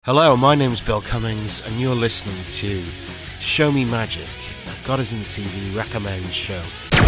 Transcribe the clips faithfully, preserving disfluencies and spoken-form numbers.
Hello, my name's Bill Cummings, and you're listening to Show Me Magic, a God is in the T V recommend show.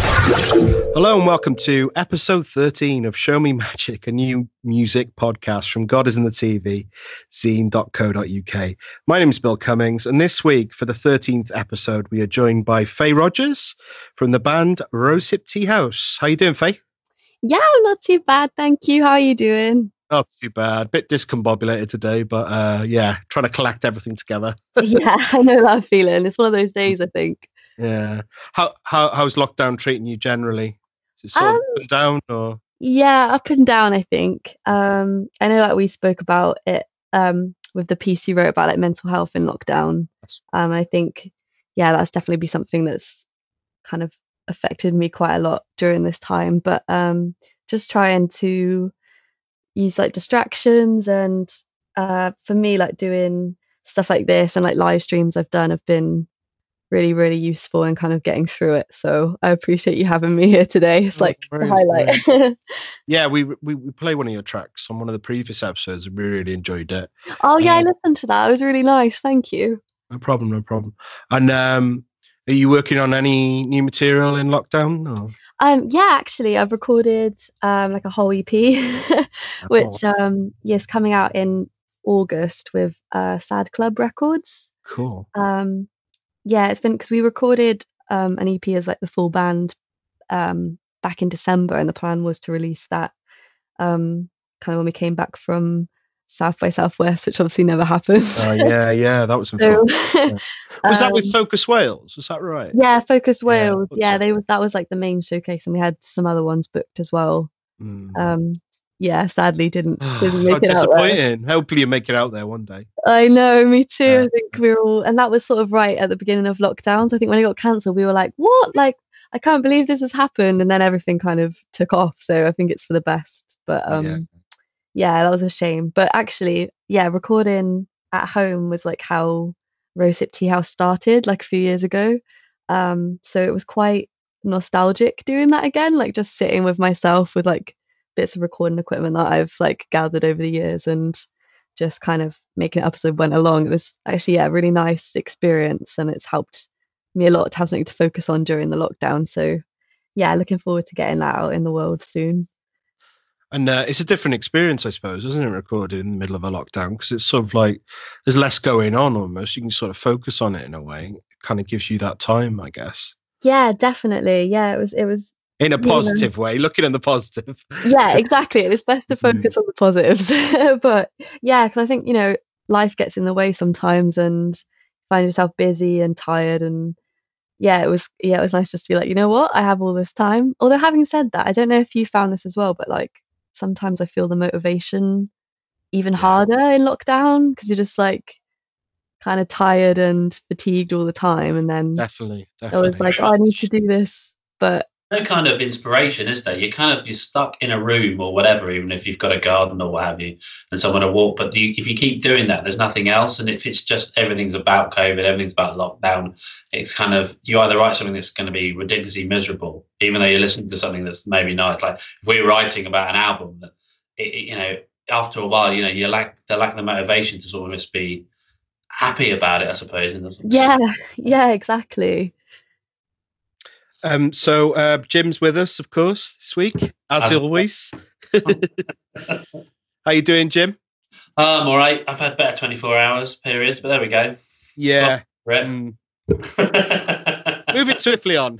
Hello, and welcome to episode thirteen of Show Me Magic, a new music podcast from God is in the T V, zine dot co dot uk. My name's Bill Cummings, and this week, for the thirteenth episode, we are joined by Faye Rogers from the band Rosehip Tea House. How you doing, Faye? Yeah, not too bad, thank you. How are you doing? Not too bad. Bit discombobulated today, but uh, yeah, trying to collect everything together. Yeah, I know that feeling. It's one of those days, I think. Yeah. How how how's lockdown treating you generally? Is it sort um, of up and down or? Yeah, up and down, I think. Um, I know like we spoke about it um, with the piece you wrote about like mental health in lockdown. Um, I think, yeah, that's definitely be something that's kind of affected me quite a lot during this time. But um, just trying to use like distractions, and uh for me like doing stuff like this and like live streams I've done have been really really useful in kind of getting through it, so I appreciate you having me here today. It's like oh, the highlight. Yeah, we, we we play one of your tracks on one of the previous episodes and we really enjoyed it. Oh yeah, um, I listened to that. It was really nice, thank you. No problem, no problem. And um are you working on any new material in lockdown or? Um, yeah, actually, I've recorded um, like a whole E P, which um, yeah, is coming out in August with uh, Sad Club Records. Cool. Um, yeah, it's been because we recorded um, an E P as like the full band um, back in December, and the plan was to release that um, kind of when we came back from South by Southwest, which obviously never happened. Oh yeah, yeah, that was some so, fun. Yeah. Was that um, with Focus Wales? Was that right? Yeah, Focus Wales. Yeah, yeah they was that was like the main showcase, and we had some other ones booked as well. Mm. Um, yeah, sadly didn't, didn't make How it out there. disappointing. Hopefully you make it out there one day. I know, me too. Yeah. I think we were all, and that was sort of right at the beginning of lockdowns. I think when it got cancelled, we were like, "What? Like, I can't believe this has happened!" And then everything kind of took off. So I think it's for the best. But um. Yeah. Yeah, that was a shame. But actually, yeah, recording at home was like how Rosehip Tea House started like a few years ago. Um, so it was quite nostalgic doing that again, like just sitting with myself with like bits of recording equipment that I've like gathered over the years and just kind of making it up as I went along. It was actually, yeah, a really nice experience, and it's helped me a lot to have something to focus on during the lockdown. So yeah, looking forward to getting that out in the world soon. And uh, it's a different experience, I suppose, isn't it, recorded in the middle of a lockdown? Because it's sort of like there's less going on almost. You can sort of focus on it in a way. It kind of gives you that time, I guess. Yeah, definitely. Yeah, it was. It was in a positive know. way, looking at the positive. Yeah, exactly. It's best to focus on the positives. But yeah, because I think, you know, life gets in the way sometimes, and find yourself busy and tired. And yeah, it was. Yeah, it was nice just to be like, you know what, I have all this time. Although having said that, I don't know if you found this as well, but like, sometimes I feel the motivation even harder in lockdown because you're just like kind of tired and fatigued all the time, and then definitely, definitely. I was like, oh, I need to do this, but no kind of inspiration, is there? You're kind of you're stuck in a room or whatever, even if you've got a garden or what have you, and someone to walk. But you, if you keep doing that, there's nothing else. And if it's just everything's about COVID, everything's about lockdown, it's kind of you either write something that's going to be ridiculously miserable, even though you're listening to something that's maybe nice. Like if we're writing about an album that, it, you know, after a while, you know, you lack the lack the motivation to sort of just be happy about it, I suppose. Yeah, yeah, exactly. Um, so uh, Jim's with us, of course, this week, as um, always. How you doing, Jim? Uh, I'm all right. I've had better twenty-four hours periods, but there we go. Yeah. Well, mm. Moving swiftly on.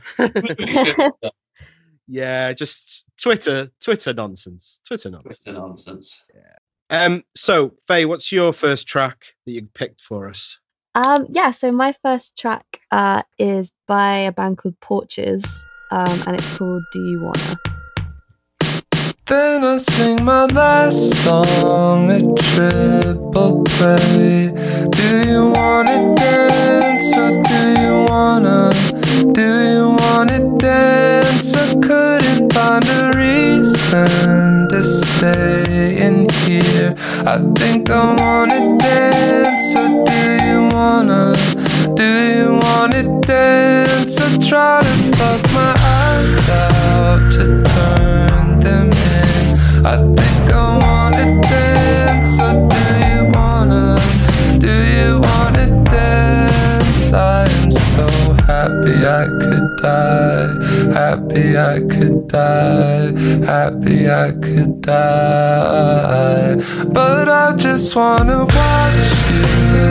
Yeah, just Twitter, Twitter nonsense. Twitter nonsense. Twitter nonsense. Yeah. Um. So, Faye, what's your first track that you picked for us? Um, yeah, so my first track uh, is by a band called Porches, um, and it's called Do You Wanna? Then I sing my last song, a triple play. Do you wanna dance or do you wanna? Do you wanna dance or couldn't find a reason to stay in here? I think I wanna dance or do you wanna? Do you wanna dance or try to fuck my eyes out to turn them in? I think I wanna dance or do you wanna? happy I could die, happy I could die, happy I could die. But I just wanna watch you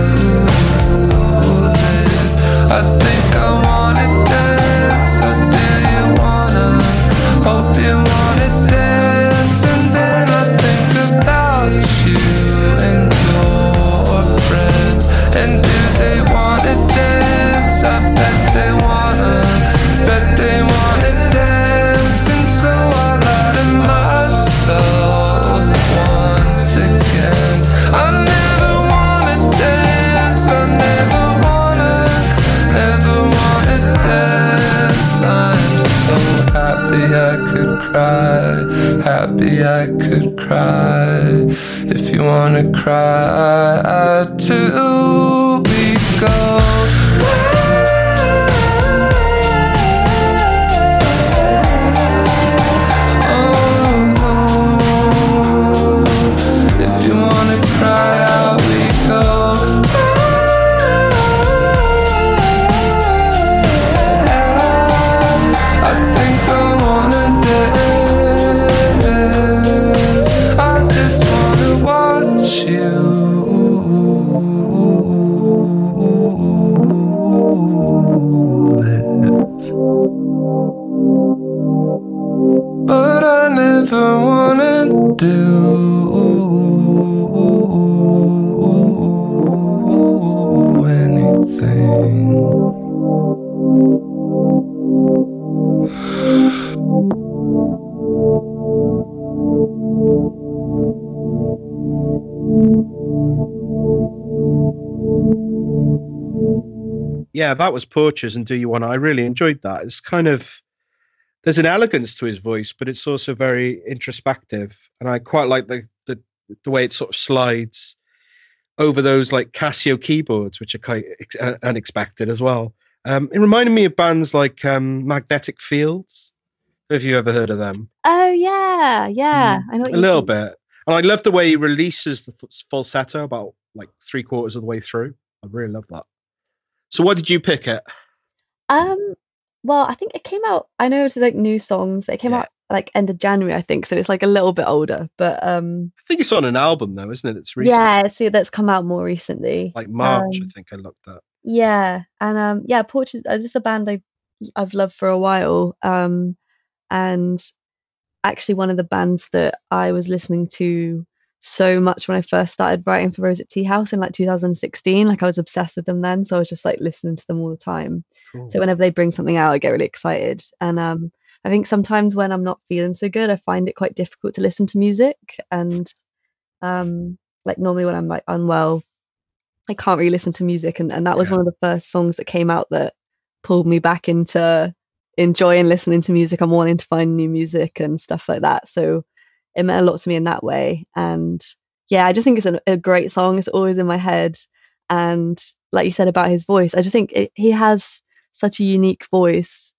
live. I think I wanna dance, or do you wanna, hope you wanna dance. And then I think about you and your friends, and do they wanna dance? I bet they wanna, bet they wanna dance. And so I lie to myself once again, I never wanna dance, I never wanna, never wanna dance. I'm so happy I could cry, happy I could cry. If you wanna cry too, we go. But I never wanna do anything. Yeah, that was Porches and Do You Wanna. I really enjoyed that. It's kind of, there's an elegance to his voice, but it's also very introspective. And I quite like the the, the way it sort of slides over those like Casio keyboards, which are quite uh, unexpected as well. Um, it reminded me of bands like um, Magnetic Fields. Have you ever heard of them? Oh yeah, yeah. Mm, I know what a little think. bit. And I love the way he releases the falsetto about like three quarters of the way through. I really love that. So what did you pick it? Um, well, I think it came out, I know it's like new songs, but it came yeah. out like end of January, I think. So it's like a little bit older, but um I think it's on an album though, isn't it? It's recent. Yeah, see that's come out more recently. Like March, um, I think I looked at. Yeah. And um yeah, Porches is just a band I've I've loved for a while. Um and actually one of the bands that I was listening to so much when I first started writing for Rose at Tea House in like two thousand sixteen. Like I was obsessed with them then, so I was just like listening to them all the time. Cool. So whenever they bring something out, I get really excited. And um I think sometimes when I'm not feeling so good, I find it quite difficult to listen to music. And um like normally when I'm like unwell, I can't really listen to music. And, and that was yeah. one of the first songs that came out that pulled me back into enjoying listening to music and wanting to find new music and stuff like that. So it meant a lot to me in that way. And yeah, I just think it's a, a great song. It's always in my head. And like you said about his voice, I just think it, he has such a unique voice.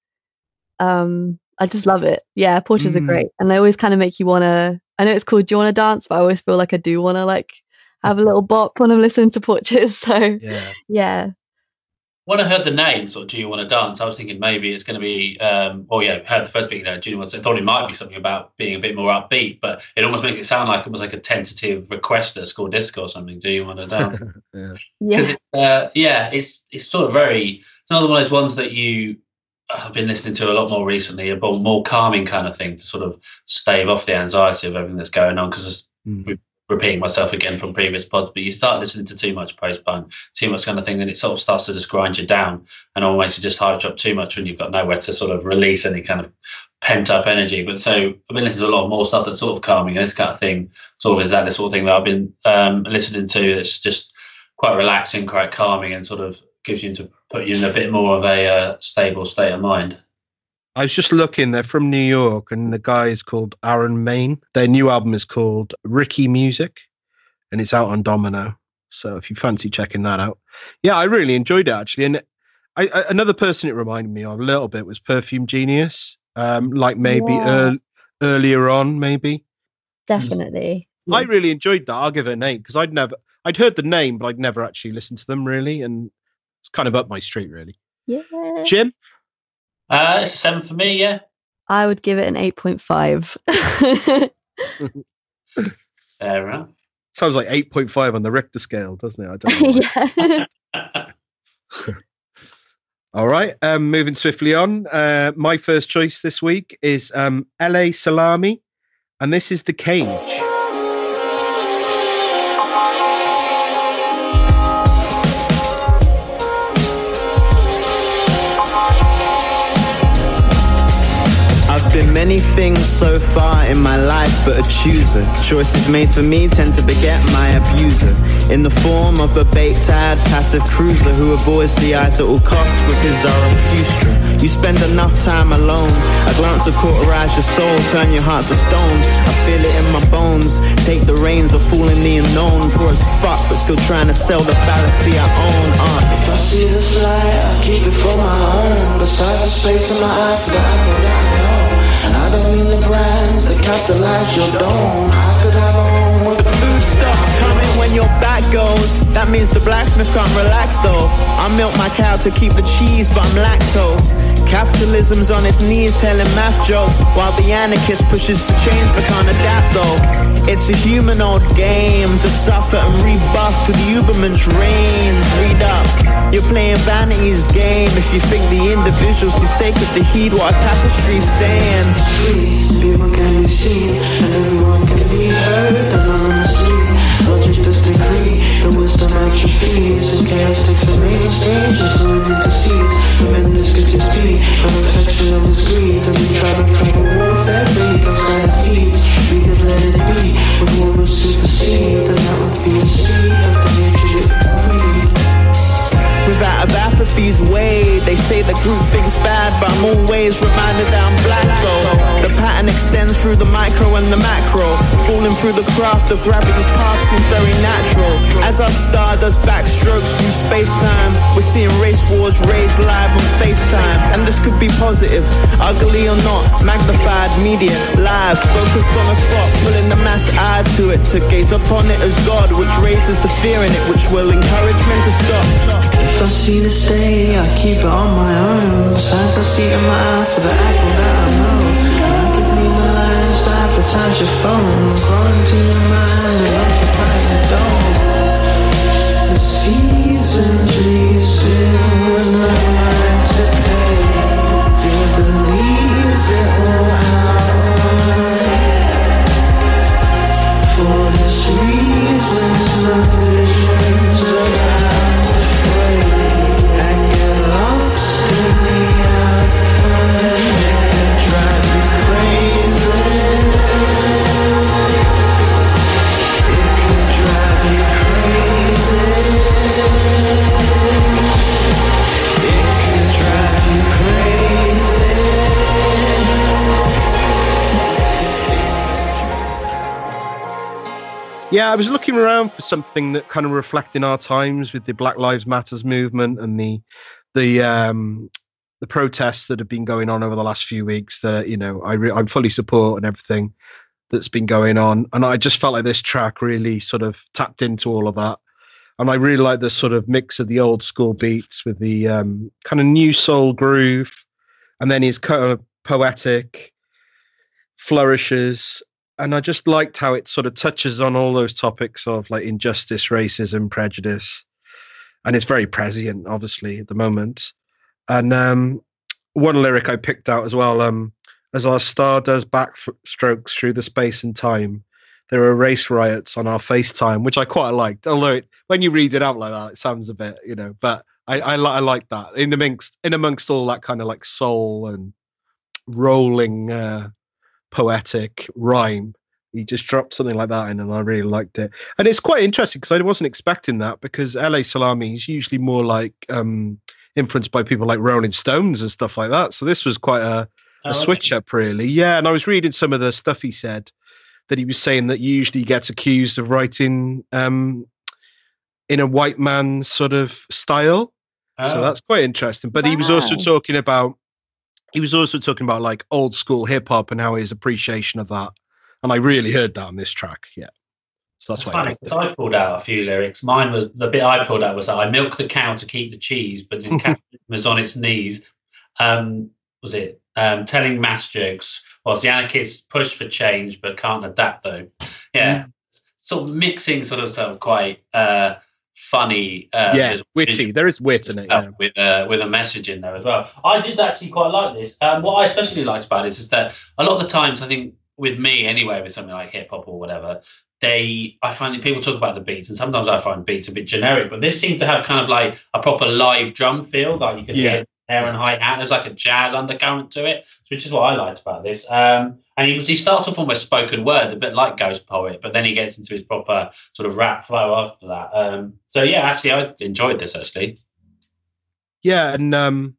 Um, I just love it. Yeah, Porches mm. are great. And they always kind of make you want to, I know it's called Do You Want to Dance, but I always feel like I do want to like have a little bop when I'm listening to Porches. So yeah. yeah. When I heard the name, sort of, Do You Want to Dance? I was thinking maybe it's going to be, um, well, yeah, heard the first bit, you know, Do You Want to, I thought it might be something about being a bit more upbeat, but it almost makes it sound like it was like a tentative request at school disco or something. Do You Want to Dance? yeah. Because it's, uh, yeah, it's it's sort of very, it's another one of those ones that you have been listening to a lot more recently, a more calming kind of thing to sort of stave off the anxiety of everything that's going on. Because mm. we've repeating myself again from previous pods, but you start listening to too much post-punk, too much kind of thing, and it sort of starts to just grind you down and almost just hype up too much when you've got nowhere to sort of release any kind of pent-up energy. But so I've been listening to a lot more stuff that's sort of calming, and this kind of thing sort of is that the sort of thing that I've been um, listening to that's just quite relaxing, quite calming, and sort of gives you to put you in a bit more of a uh, stable state of mind. I was just looking, they're from New York, and the guy is called Aaron Maine. Their new album is called Ricky Music, and it's out on Domino. So if you fancy checking that out. Yeah, I really enjoyed it, actually. And I, I, another person it reminded me of a little bit was Perfume Genius, um, like maybe yeah. ear, earlier on, maybe. Definitely. I really enjoyed that. I'll give it an eight, because I'd never, I'd heard the name, but I'd never actually listened to them, really. And it's kind of up my street, really. Yeah. Jim? Uh, it's a seven for me, yeah. I would give it an eight point five. Fair enough. Sounds like eight point five on the Richter scale, doesn't it? I don't know. Yeah. All right, um, moving swiftly on. Uh, my first choice this week is um, L A Salami, and this is The Cage. Been many things so far in my life, but a chooser. Choices made for me tend to beget my abuser, in the form of a baked-eyed passive cruiser who avoids the eyes at all costs with his Zarathustra. You spend enough time alone, a glance will cauterize your soul, turn your heart to stone. I feel it in my bones, take the reins of fooling the unknown. Poor as fuck, but still trying to sell the fallacy I own. uh. If I see this light, I keep it for my own. Besides the space in my eye for the apple that I know. And I don't mean the brands that capitalize your dome. I could have a home with the food stops coming when your back goes. That means the blacksmith can't relax though. I milk my cow to keep the cheese, but I'm lactose. Capitalism's on its knees telling math jokes, while the anarchist pushes for change but can't adapt though. It's a humanoid game to suffer and rebuff to the Uberman's reigns. Read up, you're playing vanity's game if you think the individual's too sacred to heed what a tapestry's saying. free, people can be seen, and everyone can be heard anonymously. Logic does decree, the wisdom atrophies, and chaos takes a main stage as no one intercedes. Tremendous could just be a reflection of his greed, and we try to cover warfare, fake outside of feeds. We could let it be, when war will supersede, and that would be a seed of the nature that we need. Without of apathy's way, they say the group thinks bad, but I'm always reminded that I'm black though. The pattern extends through the micro and the macro, falling through the craft of gravity's path seems very natural. As our star does backstrokes through space-time, we're seeing race wars rage live on FaceTime. And this could be positive, ugly or not, magnified, media, live, focused on a spot, pulling the mass eye to it, to gaze upon it as God, which raises the fear in it, which will encourage men to stop. If I see this day, I keep it on my own. Besides, I see in my eye for the apple that I know. And I could mean the lines that advertise your phone. Quarantine your mind and occupy your dome. The seasons reason when the lights are pale. Do you believe that will happen? For this reason, some visions around. Yeah, I was looking around for something that kind of reflecting our times with the Black Lives Matters movement and the the um, the protests that have been going on over the last few weeks. That you know, I re- I'm fully support and everything that's been going on, and I just felt like this track really sort of tapped into all of that. And I really like the sort of mix of the old school beats with the um, kind of new soul groove, and then his kind of poetic flourishes. And I just liked how it sort of touches on all those topics of like injustice, racism, prejudice. And it's very prescient, obviously, at the moment. And um, one lyric I picked out as well, um, as our star does backstrokes through the space and time, there are race riots on our FaceTime, which I quite liked. Although it, when you read it out like that, it sounds a bit, you know, but I, I, I like that. In, the amongst, in amongst all that kind of like soul and rolling uh, poetic rhyme, he just dropped something like that in, and I really liked it. And it's quite interesting because I wasn't expecting that, because L A Salami is usually more like um, influenced by people like Rolling Stones and stuff like that. So this was quite a, a oh, switch okay. up, really. Yeah, and I was reading some of the stuff he said, that he was saying that usually he gets accused of writing um, in a white man's sort of style. Oh. So that's quite interesting. But wow. he was also talking about, he was also talking about like old school hip hop and how his appreciation of that. And I really heard that on this track. Yeah. So that's, that's why funny, I, I pulled out a few lyrics. Mine was the bit I pulled out was that I milk the cow to keep the cheese, but the capitalism was on its knees. Um, was it um, telling mass jokes whilst the anarchists pushed for change but can't adapt though? Yeah, mm. sort of mixing sort of sort of quite uh, funny. Uh, yeah, witty. There is wit in it yeah. with uh, with a message in there as well. I did actually quite like this. Um, what I especially liked about it is that a lot of the times I think with me anyway, with something like hip hop or whatever. They, I find that people talk about the beats, and sometimes I find beats a bit generic. But this seemed to have kind of like a proper live drum feel, like you could yeah. hear air and hi hat. There's like a jazz undercurrent to it, which is what I liked about this. Um, and he was he starts off almost spoken word, a bit like Ghost Poet, but then he gets into his proper sort of rap flow after that. Um, so yeah, actually, I enjoyed this actually. Yeah, and um,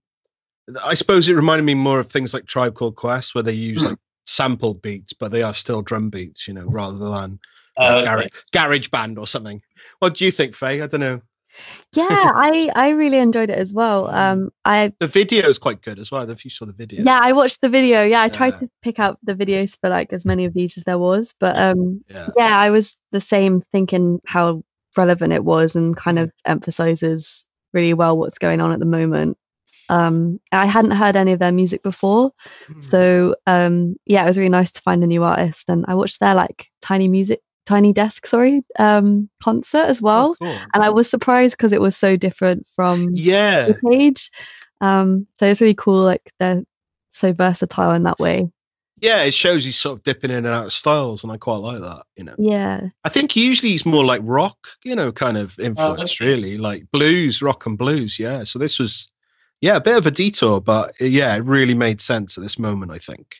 I suppose it reminded me more of things like Tribe Called Quest, where they use mm. like sampled beats, but they are still drum beats, you know, rather than. Uh, okay. garage, garage band or something. What do you think, Faye? I don't know. Yeah, I I really enjoyed it as well. Um, I the video is quite good as well. If you saw the video, yeah, I watched the video. Yeah, I tried yeah. to pick out the videos for like as many of these as there was, but um, yeah. yeah, I was the same, thinking how relevant it was and kind of emphasizes really well what's going on at the moment. Um, I hadn't heard any of their music before, mm. so um, yeah, it was really nice to find a new artist, and I watched their like tiny music. Tiny Desk, sorry, um, concert as well, oh, cool. And I was surprised because it was so different from yeah the page. Um, so it's really cool, like they're so versatile in that way. Yeah, it shows he's sort of dipping in and out of styles, and I quite like that. You know, yeah. I think usually he's more like rock, you know, kind of influenced, oh, okay. really, like blues, rock and blues. Yeah, so this was, yeah, a bit of a detour, but yeah, it really made sense at this moment, I think.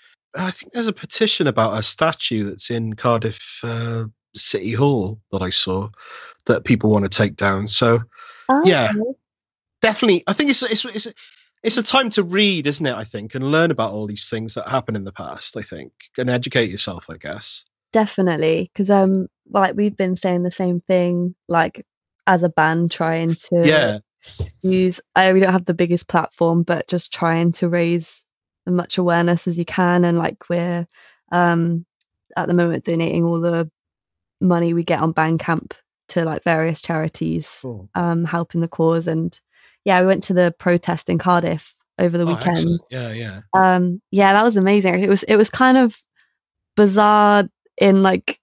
I think there's a petition about a statue that's in Cardiff uh, City Hall that I saw that people want to take down. So, oh, yeah, okay. definitely. I think it's it's it's it's a time to read, isn't it? I think, and learn about all these things that happened in the past. I think, and educate yourself, I guess. Definitely, because um, like we've been saying the same thing, like as a band, trying to yeah use. I we don't have the biggest platform, but just trying to raise as much awareness as you can, and like we're um at the moment donating all the money we get on Bandcamp to like various charities, cool. um helping the cause. And yeah, we went to the protest in Cardiff over the oh, weekend. Excellent. yeah yeah um yeah that was amazing. It was it was kind of bizarre in like,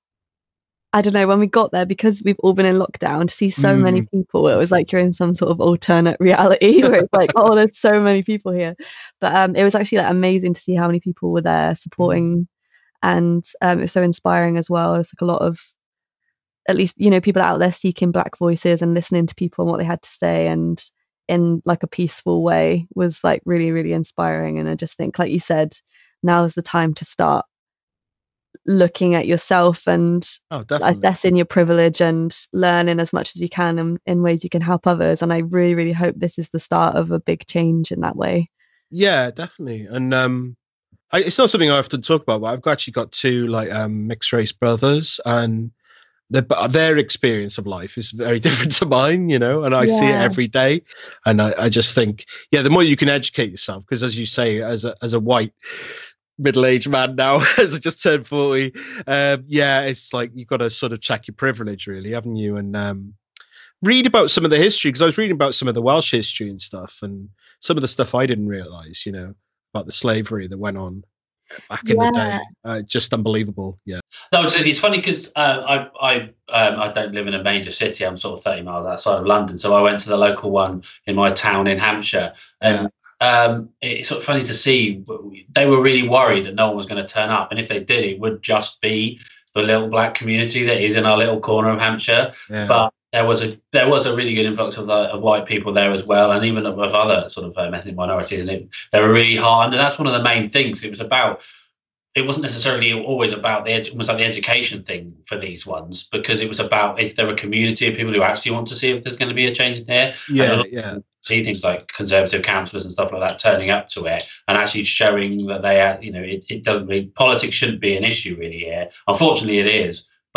I don't know, when we got there, because we've all been in lockdown, to see so mm. many people, it was like you're in some sort of alternate reality where it's like, oh, there's so many people here. But um, it was actually like amazing to see how many people were there supporting, and um, it was so inspiring as well. It's like a lot of, at least, you know, people out there seeking Black voices and listening to people and what they had to say, and in like a peaceful way, was like really, really inspiring. And I just think, like you said, now's the time to start looking at yourself and oh, assessing your privilege and learning as much as you can in, in ways you can help others. And I really, really hope this is the start of a big change in that way. Yeah, definitely. And um, I, it's not something I often talk about, but I've actually got two like um, mixed race brothers, and their, their experience of life is very different to mine, you know, and I yeah. see it every day. And I, I just think, yeah, the more you can educate yourself, because as you say, as a as a white middle-aged man now, as I just turned forty, um, yeah, it's like you've got to sort of check your privilege, really, haven't you? And um, read about some of the history, because I was reading about some of the Welsh history and stuff, and some of the stuff I didn't realise, you know, about the slavery that went on back in yeah. the day. Uh, just unbelievable. Yeah. No, it's, it's funny because uh, I I um, I don't live in a major city. I'm sort of thirty miles outside of London, so I went to the local one in my town in Hampshire, and. Yeah. Um, it's sort of funny to see. They were really worried that no one was going to turn up, and if they did, it would just be the little Black community that is in our little corner of Hampshire. Yeah. But there was a there was a really good influx of, the, of white people there as well, and even of, of other sort of um, ethnic minorities. And it, they were really hard, and that's one of the main things. It was about. It wasn't necessarily always about the it was like the education thing for these ones, because it was about, is there a community of people who actually want to see if there's going to be a change in here? Yeah, yeah. See things like conservative councillors and stuff like that turning up to it and actually showing that they are, you know, it, it doesn't really, politics shouldn't be an issue really here. Unfortunately, it is, but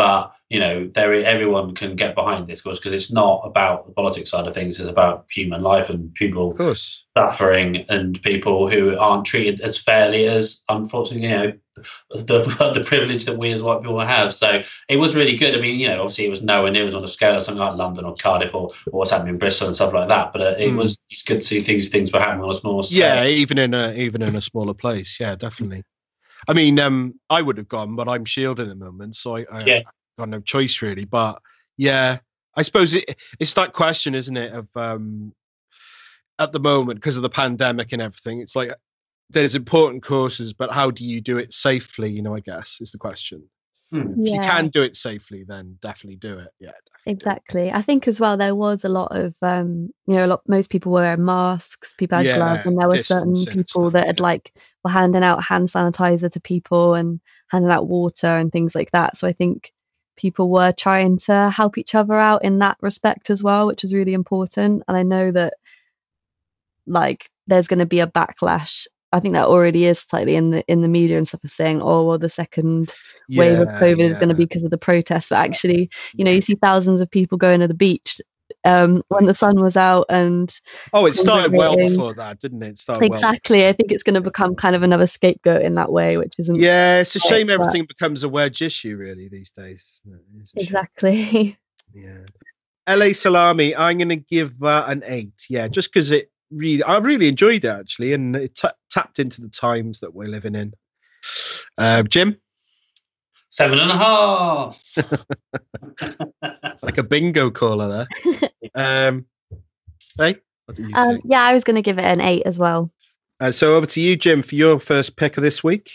you know, there everyone can get behind this because it's not about the politics side of things. It's about human life and people suffering and people who aren't treated as fairly as, unfortunately, you know, the the privilege that we as white people have. So it was really good. I mean, you know, obviously it was nowhere near as on the scale of something like London or Cardiff or, or what's happening in Bristol and stuff like that. But uh, it mm. was it's good to see things things were happening on a smaller scale. Yeah, even in a even in a smaller place. Yeah, definitely. I mean, um, I would have gone, but I'm shielded at the moment, so I, I yeah. got no choice really. But yeah, I suppose it, it's that question, isn't it? Of um, at the moment, because of the pandemic and everything, it's like there's important courses, but how do you do it safely? You know, I guess is the question. Hmm. If yeah. you can do it safely, then definitely do it. Yeah, definitely exactly. I think as well there was a lot of um, you know, a lot. Most people were masks, people had yeah, gloves, and there were certain people stuff, that had yeah. like were handing out hand sanitizer to people and handing out water and things like that. So I think people were trying to help each other out in that respect as well, which is really important. And I know that like there's going to be a backlash. I think that already is slightly in the in the media and stuff of saying, oh, well, the second yeah, wave of COVID yeah. is going to be because of the protests. But actually, you know, you see thousands of people going to the beach um, when the sun was out. And oh, it started well before that, didn't it? It started exactly. Well I think it's going to become kind of another scapegoat in that way, which isn't. Yeah, it's a shame everything but... becomes a wedge issue, really, these days. Exactly. Yeah. L A Salami, I'm going to give that an eight. Yeah, just because it. Really, I really enjoyed it actually, and it t- tapped into the times that we're living in. Uh, Jim, seven and a half, like a bingo caller there. um, hey, what did you um, say? Yeah, I was going to give it an eight as well. Uh, so over to you, Jim, for your first pick of this week.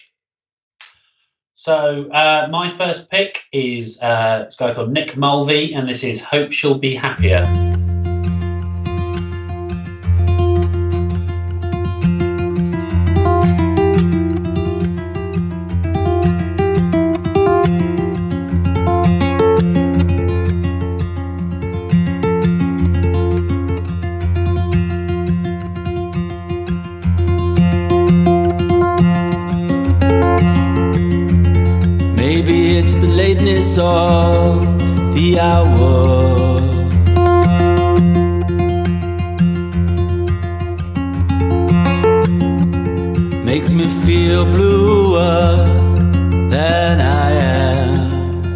So uh, my first pick is uh, this guy called Nick Mulvey, and this is "Hope She'll Be Happier." Of the hour, makes me feel bluer than I am.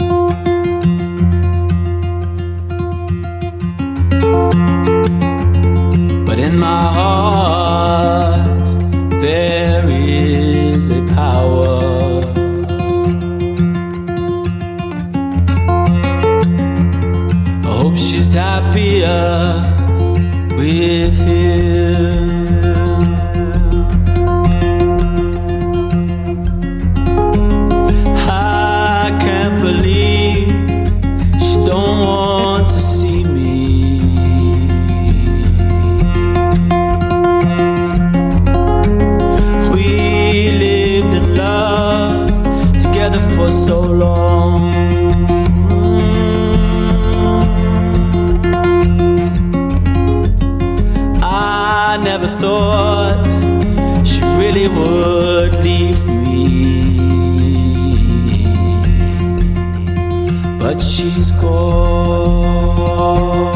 But in my heart there is a power. Happier with him. I can't believe she don't want to see me. We lived in love together for so long. I never thought she really would leave me, but she's gone.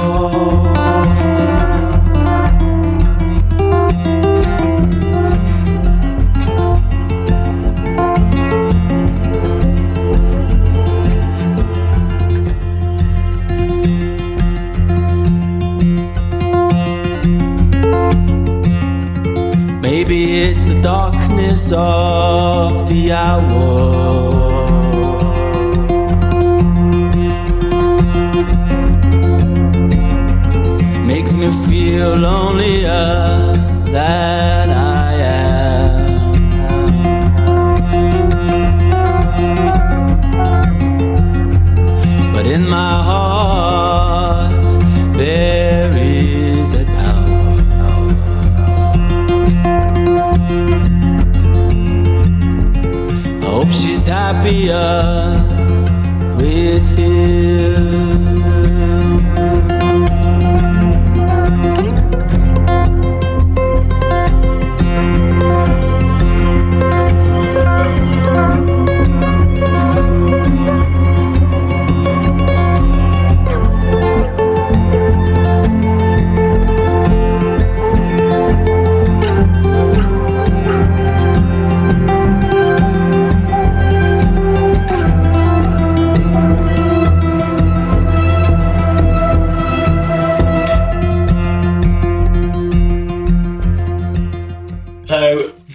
Maybe it's the darkness of the hour. Makes me feel lonelier than I am. But in my heart there is a power. I hope she's happier with him.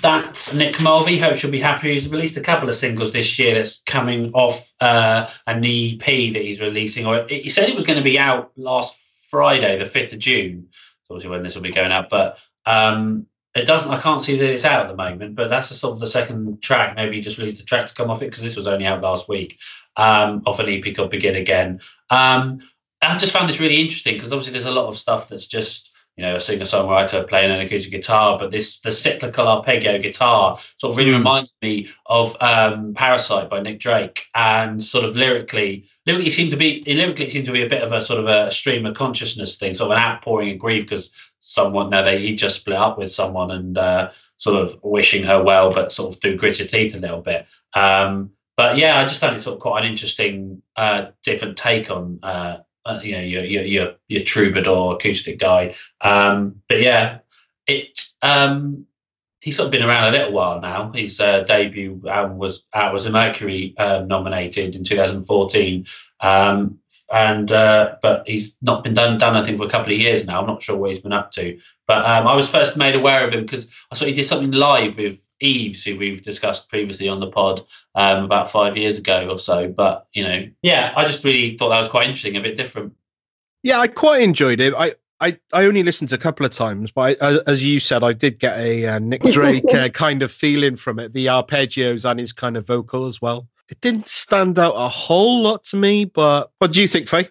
that's Nick Mulvey. Hope she'll be happy. He's released a couple of singles this year that's coming off uh, an E P that he's releasing. Or he said it was going to be out last Friday, the fifth of June. Obviously when this will be going out, but um, it doesn't. I can't see that it's out at the moment. But that's the sort of the second track. Maybe he just released the track to come off it because this was only out last week. Um, off an E P called Begin Again. Um, I just found this really interesting because obviously there's a lot of stuff that's just, you know, a singer-songwriter playing an acoustic guitar, but this the cyclical arpeggio guitar sort of really mm. reminds me of um, Parasite by Nick Drake, and sort of lyrically, lyrically seemed to be lyrically it seemed to be a bit of a sort of a stream of consciousness thing, sort of an outpouring of grief because someone now they he just split up with someone and uh, sort of wishing her well, but sort of through gritted teeth a little bit. Um, but yeah, I just found it sort of quite an interesting, uh, different take on. Uh, Uh, you know, your, your your your troubadour acoustic guy. Um, but yeah, it um, he's sort of been around a little while now. His uh, debut album was out was a Mercury um, nominated in two thousand fourteen, um, and uh, but he's not been done done I think for a couple of years now. I'm not sure what he's been up to. But um, I was first made aware of him because I saw he did something live with Eves, who we've discussed previously on the pod um, about five years ago or so. But, you know, yeah, I just really thought that was quite interesting, a bit different. Yeah, I quite enjoyed it. I, I, I only listened a couple of times, but I, as you said, I did get a uh, Nick Drake uh, kind of feeling from it, the arpeggios and his kind of vocal as well. It didn't stand out a whole lot to me, but what do you think, Faye?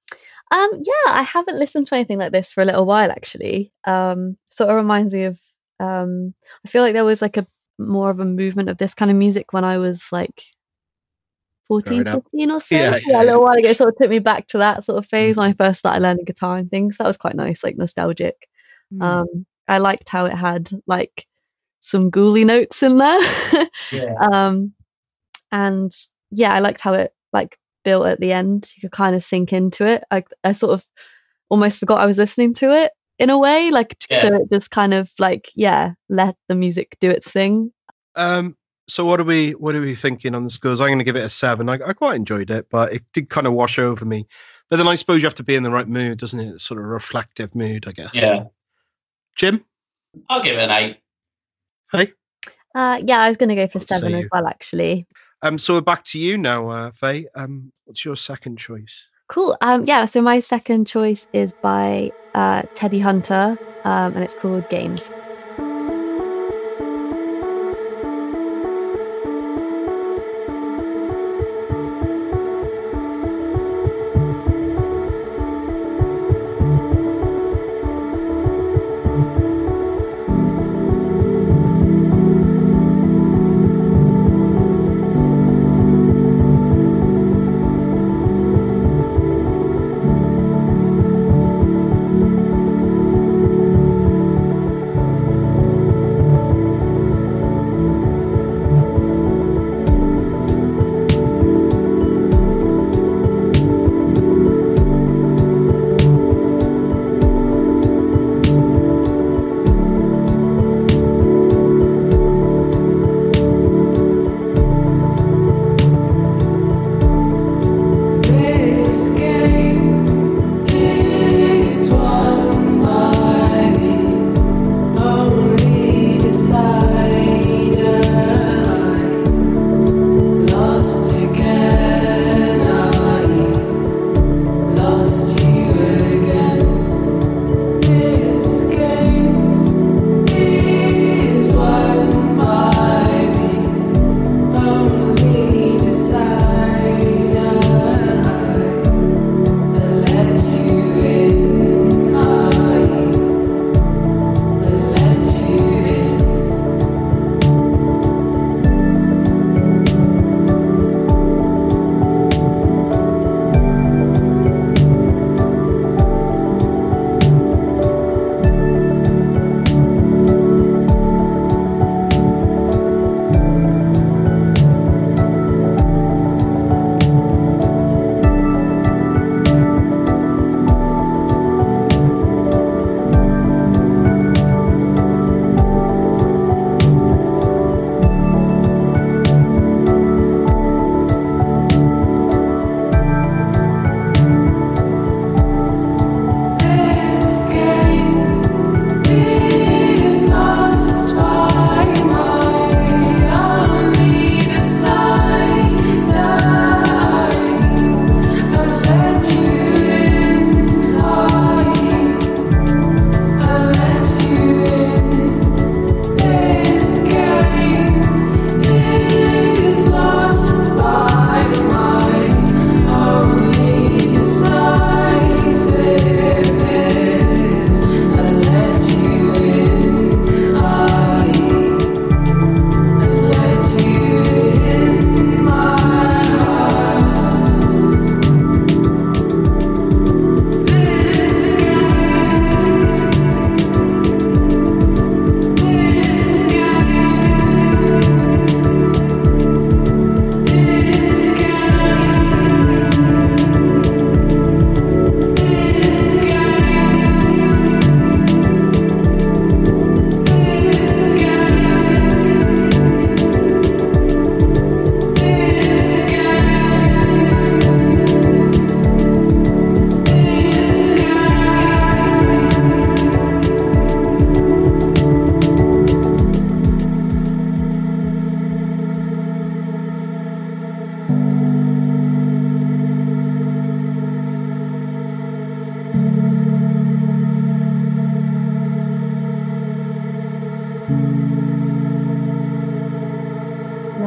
Um, yeah, I haven't listened to anything like this for a little while, actually. Um, sort of reminds me of Um, I feel like there was like a more of a movement of this kind of music when I was like fourteen, fifteen or so. Yeah, yeah, yeah, a little while ago. It sort of took me back to that sort of phase mm. when I first started learning guitar and things. That was quite nice, like nostalgic. Mm. Um, I liked how it had like some ghouly notes in there. yeah. Um, and yeah, I liked how it like built at the end. You could kind of sink into it. I, I sort of almost forgot I was listening to it. In a way, like yeah. so it just kind of like yeah, let the music do its thing. Um, so what are we what are we thinking on the scores? I'm going to give it a seven. I, I quite enjoyed it, but it did kind of wash over me. But then I suppose you have to be in the right mood, doesn't it? Sort of reflective mood, I guess. Yeah. Jim, I'll give it an eight. Hey. Uh, yeah, I was going to go for I'll seven as well, actually. Um, so we're back to you now, uh, Faye. Um, what's your second choice? Cool. Um, yeah, so my second choice is by uh, Teddy Hunter, um, and it's called Games.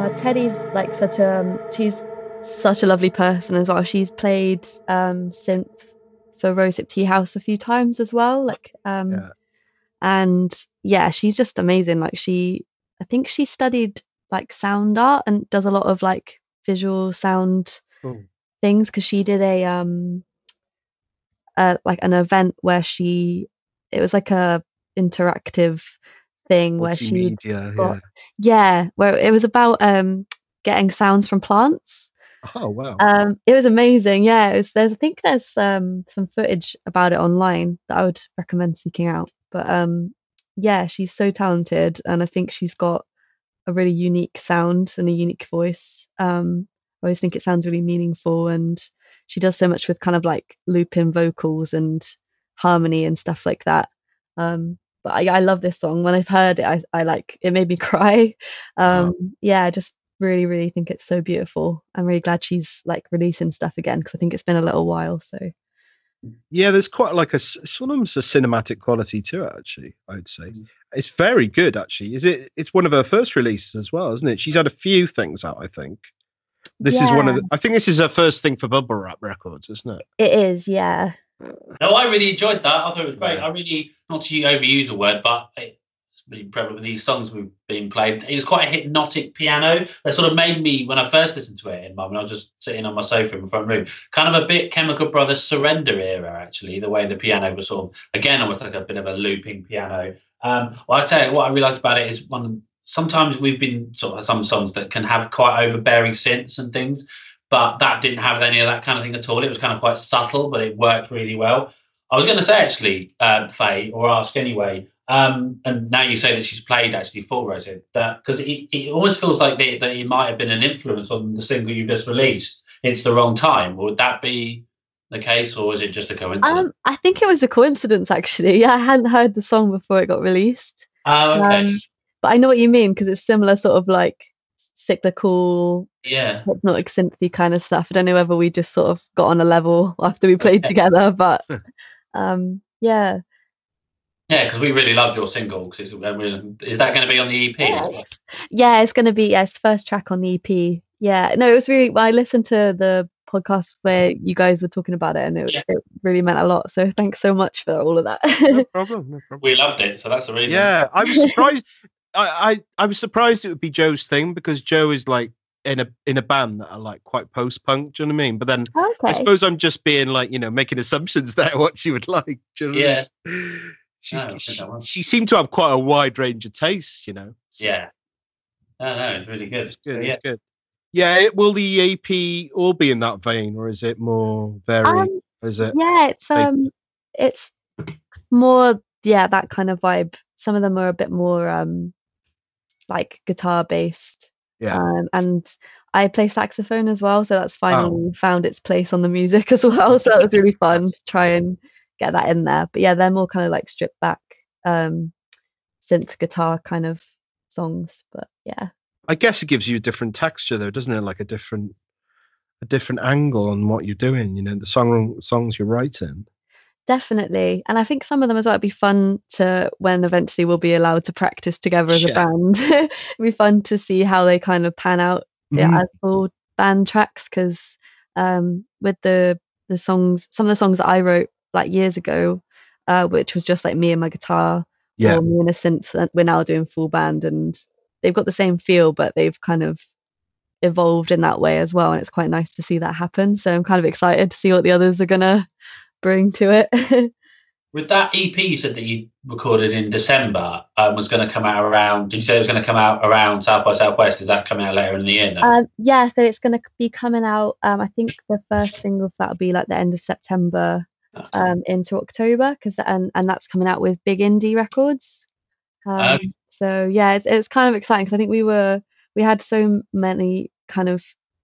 Teddy's like such a she's such a lovely person as well. She's played um synth for Rosehip Tea House a few times as well. Like um Yeah. and yeah, she's just amazing. Like she I think she studied like sound art and does a lot of like visual sound Cool. things because she did a um uh like an event where she it was like a interactive thing where she Multimedia, got, yeah. yeah where it was about um getting sounds from plants. Oh wow. Um it was amazing. Yeah, it was, there's I think there's um some footage about it online that I would recommend seeking out. But um yeah, she's so talented and I think she's got a really unique sound and a unique voice. um I always think it sounds really meaningful, and she does so much with kind of like loop-in vocals and harmony and stuff like that. um but I, I love this song. When I've heard it, I, I like it made me cry. um Wow. yeah, I just really really think it's so beautiful. I'm really glad she's like releasing stuff again because I think it's been a little while. So Yeah, there's quite like a s- sort of a cinematic quality to it. Actually, I'd say it's very good. Actually, is it? It's one of her first releases as well, isn't it? She's had a few things out. I think this is one of Yeah. the. I think this is her first thing for Bubble Wrap Records, isn't it? it is, yeah. No, I really enjoyed that. I thought it was great. Yeah. I really, not to overuse a word, but it's really prevalent with these songs we've been played. It was quite a hypnotic piano that sort of made me, when I first listened to it in mum, and I was just sitting on my sofa in my front room, kind of a bit Chemical Brothers Surrender era, actually, the way the piano was sort of, again, almost like a bit of a looping piano. Um, well, I tell you what I realised about it is one. Sometimes we've been sort of some songs that can have quite overbearing synths and things, but that didn't have any of that kind of thing at all. It was kind of quite subtle, but it worked really well. I was going to say, actually, uh, Faye, or ask anyway, um, and now you say that she's played actually for Rosehip, that because it, it almost feels like they, that it might have been an influence on the single you just released. It's the Wrong Time. Would that be the case, or is it just a coincidence? um I think it was a coincidence actually. Yeah, I hadn't heard the song before it got released. Oh, okay. um, but I know what you mean because it's similar sort of like cyclical Yeah. hypnotic synthy kind of stuff. I don't know whether we just sort of got on a level after we played together, but um yeah. Yeah, because we really loved your single. Cause it's, uh, really- is that going to be on the E P as well? Yeah, it's going to be, yeah, it's the first track on the E P. Yeah, no, it was really, I listened to the podcast where you guys were talking about it and it, Yeah. it really meant a lot. So thanks so much for all of that. No problem. No problem. We loved it, so that's the reason. Yeah, I was surprised. I, I I was surprised it would be Joe's thing because Joe is like in a in a band that are like quite post punk. Do you know what I mean? But then I Okay. suppose I'm just being like, you know, making assumptions there what she would like. Do you know what I Yeah. mean? She, No, I think she, that was- she seemed to have quite a wide range of tastes, you know. So Yeah. No, no, it's really good. it's good. So, yeah. It's good. Yeah, it, will the E P all be in that vein, or is it more varied? Um, Or is it? yeah, it's Big- um, it's more, yeah, that kind of vibe. Some of them are a bit more um, like guitar based. Yeah. Um, and I play saxophone as well, so that's Oh. finally found its place on the music as well. So that was really fun to try and get that in there. But yeah, they're more kind of like stripped back um, synth guitar kind of songs. But yeah. I guess it gives you a different texture, though, doesn't it? Like a different, a different angle on what you're doing. You know, the song songs you're writing. Definitely. And I think some of them as well, it'd be fun to, when eventually we'll be allowed to practice together as Yeah. a band, it'd be fun to see how they kind of pan out yeah, Mhm. as full band tracks. Because um, with the the songs, some of the songs that I wrote like years ago, uh, which was just like me and my guitar, Yeah. or me and a synth, and we're now doing full band, and they've got the same feel, but they've kind of evolved in that way as well. And it's quite nice to see that happen. So I'm kind of excited to see what the others are gonna bring to it. With that E P you said that you recorded in December, um, was going to come out around, did you say it was going to come out around South by Southwest? Is that coming out later in the year then? um, yeah, so it's going to be coming out. Um, I think the first single for that will be like the end of September um, into October, because and and that's coming out with Big Indie Records. Um, Um, so yeah, it's it's kind of exciting because I think we were we had so many kind of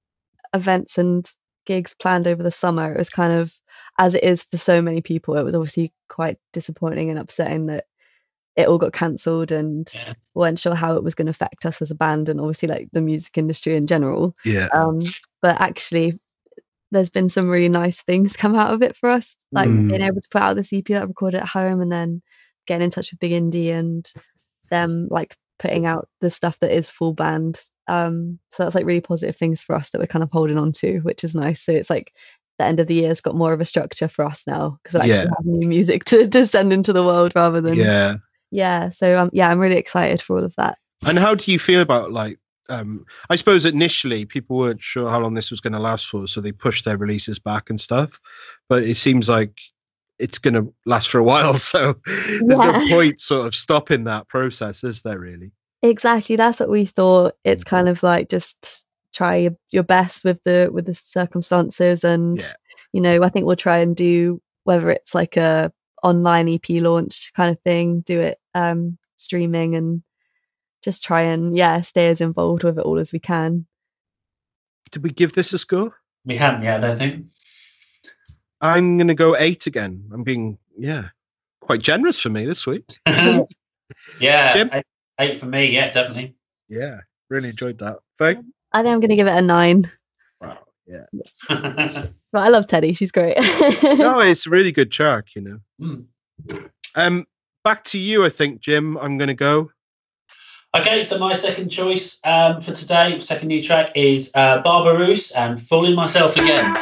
events and gigs planned over the summer. It was kind of, as it is for so many people, it was obviously quite disappointing and upsetting that it all got cancelled, and Yeah. we weren't sure how it was going to affect us as a band and obviously like the music industry in general. Yeah. Um, but actually, there's been some really nice things come out of it for us, like Mm. being able to put out this E P that I recorded at home, and then getting in touch with Big Indie and them like putting out the stuff that is full band Um, so that's like really positive things for us that we're kind of holding on to, which is nice. So it's like the end of the year has got more of a structure for us now because we actually Yeah. have new music to, to send into the world rather than Yeah. yeah. So um, yeah, I'm really excited for all of that. And how do you feel about like? Um, I suppose initially people weren't sure how long this was going to last for, so they pushed their releases back and stuff. But it seems like it's going to last for a while, so there's no Yeah. point sort of stopping that process, is there? Really? Exactly, that's what we thought. It's kind of like just try your, your best with the with the circumstances, and Yeah. you know, I think we'll try and do whether it's like a online E P launch kind of thing, do it um streaming, and just try and yeah stay as involved with it all as we can. Did we give this a score? We hadn't yet, I don't think. I'm going to go eight again. I'm being yeah quite generous for me this week. yeah, Jim? eight, eight for me. Yeah, definitely. Yeah, really enjoyed that. Faye? I think I'm going to give it a nine. Wow. Yeah. But I love Teddy. She's great. No, it's a really good track, you know. Mm. Um, back to you, I think, Jim. I'm going to go. Okay, so my second choice um, for today, second new track, is uh, Barbarousse and Fooling Myself Again.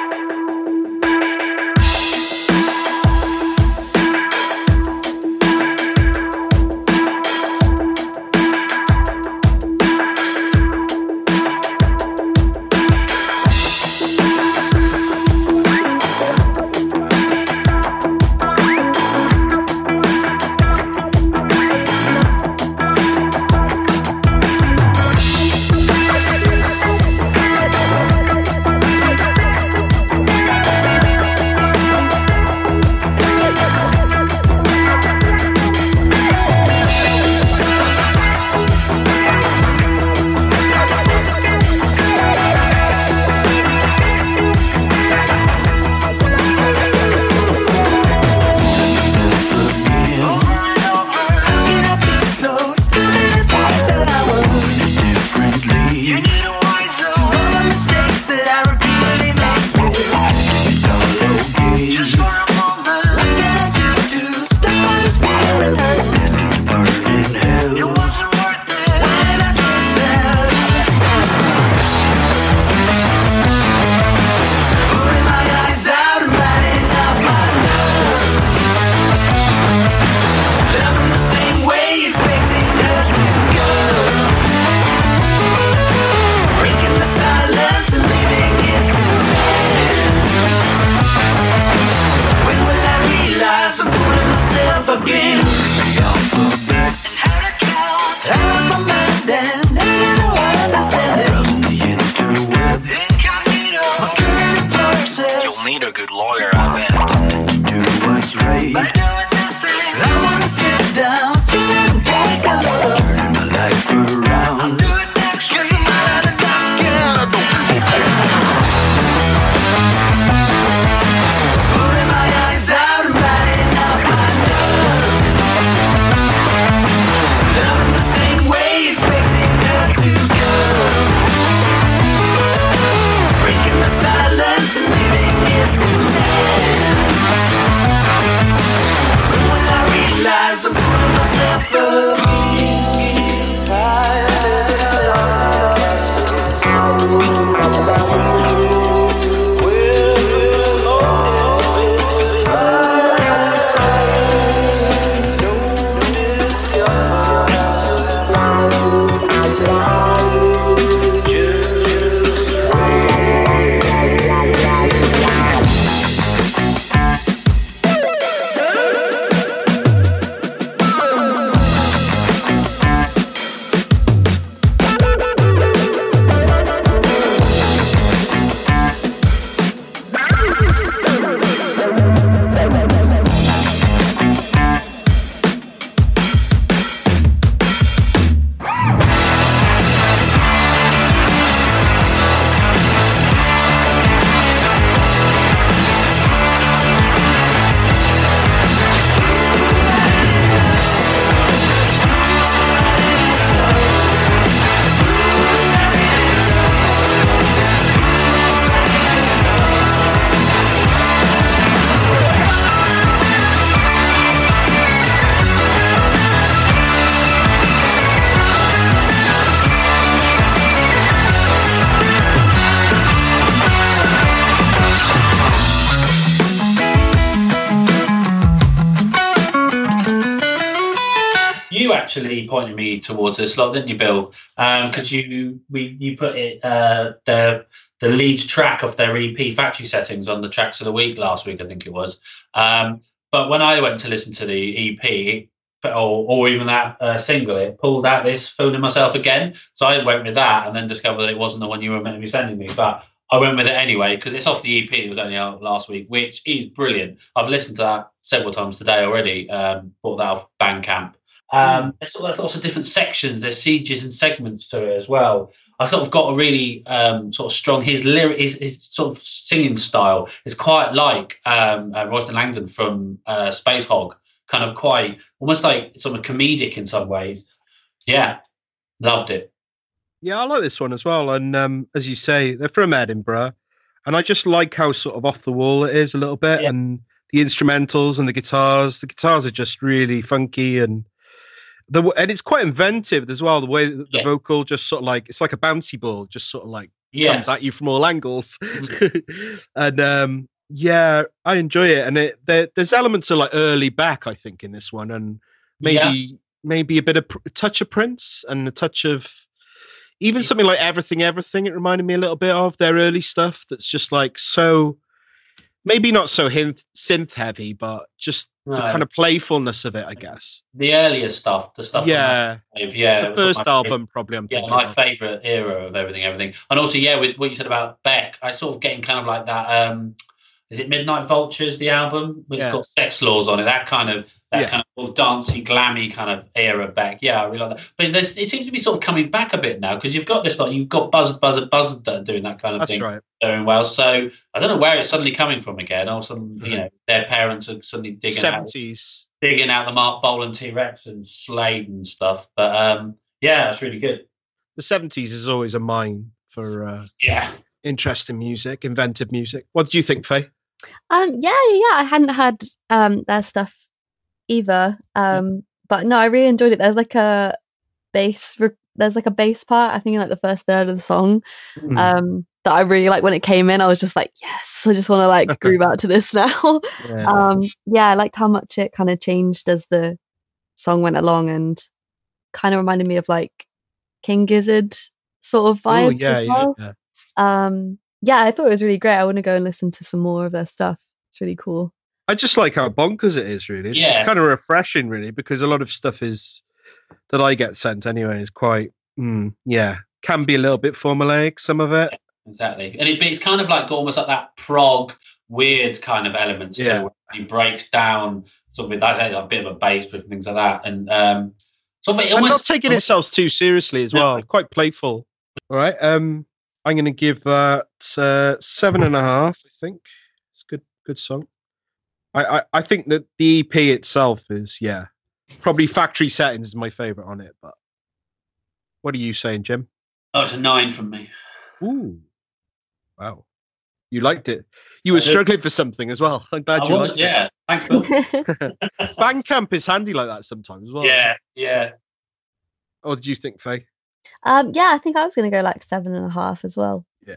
you actually pointed me towards this lot, didn't you, Bill? Because um, you we you put it uh, the the lead track of their E P Factory Settings on the Tracks of the Week last week, I think it was. Um, but when I went to listen to the E P, or, or even that uh, single, it pulled out this Fooling Myself Again. So I went with that and then discovered that it wasn't the one you were meant to be sending me. But I went with it anyway because it's off the E P that was only out last week, which is brilliant. I've listened to that several times today already. Um, bought that off Bandcamp. Um, there's lots of different sections. There's sieges and segments to it as well. I sort of got a really um, sort of strong. His lyric, his, his sort of singing style is quite like um, uh, Royston Langdon from uh, Space Hog. Kind of quite almost like sort of comedic in some ways. Yeah, loved it. Yeah, I like this one as well. And um, as you say, they're from Edinburgh, and I just like how sort of off the wall it is a little bit, yeah. And the instrumentals and the guitars. The guitars are just really funky and. The, and it's quite inventive as well. The way that the yeah. vocal just sort of like it's like a bouncy ball, just sort of like yeah. comes at you from all angles. and um, yeah, I enjoy it. And it, there, there's elements of like early Beck, I think, in this one, and maybe yeah. maybe a bit of a touch of Prince and a touch of even yeah. something like Everything, Everything. It reminded me a little bit of their early stuff. That's just like so. Maybe not so synth heavy, but just no. the kind of playfulness of it, I guess. The earlier stuff, the stuff. Yeah, from yeah. The first album, favorite, probably. I'm yeah, thinking my of. favorite era of everything, everything, and also yeah, with what you said about Beck, I sort of getting kind of like that. Um, is it Midnight Vultures, the album? It's yeah. got Sex Laws on it. That kind of that yeah. kind of dancey, glammy kind of era Beck. Yeah, I really like that. But it seems to be sort of coming back a bit now because you've got this like you've got Buzzard, Buzzard, Buzzard that are doing that kind of That's thing. Right. Doing well. So I don't know where it's suddenly coming from again. Or some, you know, their parents are suddenly digging seventies. out, digging out the Mark Bolan T-Rex and Slade and stuff. But um, yeah, it's really good. The seventies is always a mine for uh, yeah interesting music, inventive music. What do you think, Faye? Um, yeah, yeah, I hadn't heard um their stuff either. Um, yeah. But no, I really enjoyed it. There's like a bass. Re- there's like a bass part. I think in like the first third of the song. Mm. Um, that I really like when it came in. I was just like, yes, I just want to like groove out to this now. Yeah. Um, yeah, I liked how much it kind of changed as the song went along, and kind of reminded me of like King Gizzard sort of vibe. Oh yeah, as well. yeah, yeah. Um. Yeah, I thought it was really great. I want to go and listen to some more of their stuff. It's really cool. I just like how bonkers it is, really. It's yeah. just kind of refreshing, really, because a lot of stuff is that I get sent anyway is quite, mm, yeah, can be a little bit formulaic, some of it. Yeah, exactly. And it, it's kind of like almost like that prog, weird kind of elements yeah. to it. He breaks down sort of with that, like, a bit of a bass with things like that. And um, sort of it almost, and not taking itself too seriously as well. No. Quite playful. All right. Um, I'm going to give that uh, seven and a half. I think it's a good, good song. I, I, I think that the E P itself is, yeah, probably Factory Settings is my favorite on it. But what are you saying, Jim? Oh, it's a nine from me. Ooh, wow! You liked it. You were struggling for something as well. I'm glad I you was, liked yeah. it. Thanks, Phil. Bandcamp is handy like that sometimes as well. Yeah, yeah. So, what did you think, Faye? Um, yeah, I think I was going to go like seven and a half as well. Yeah.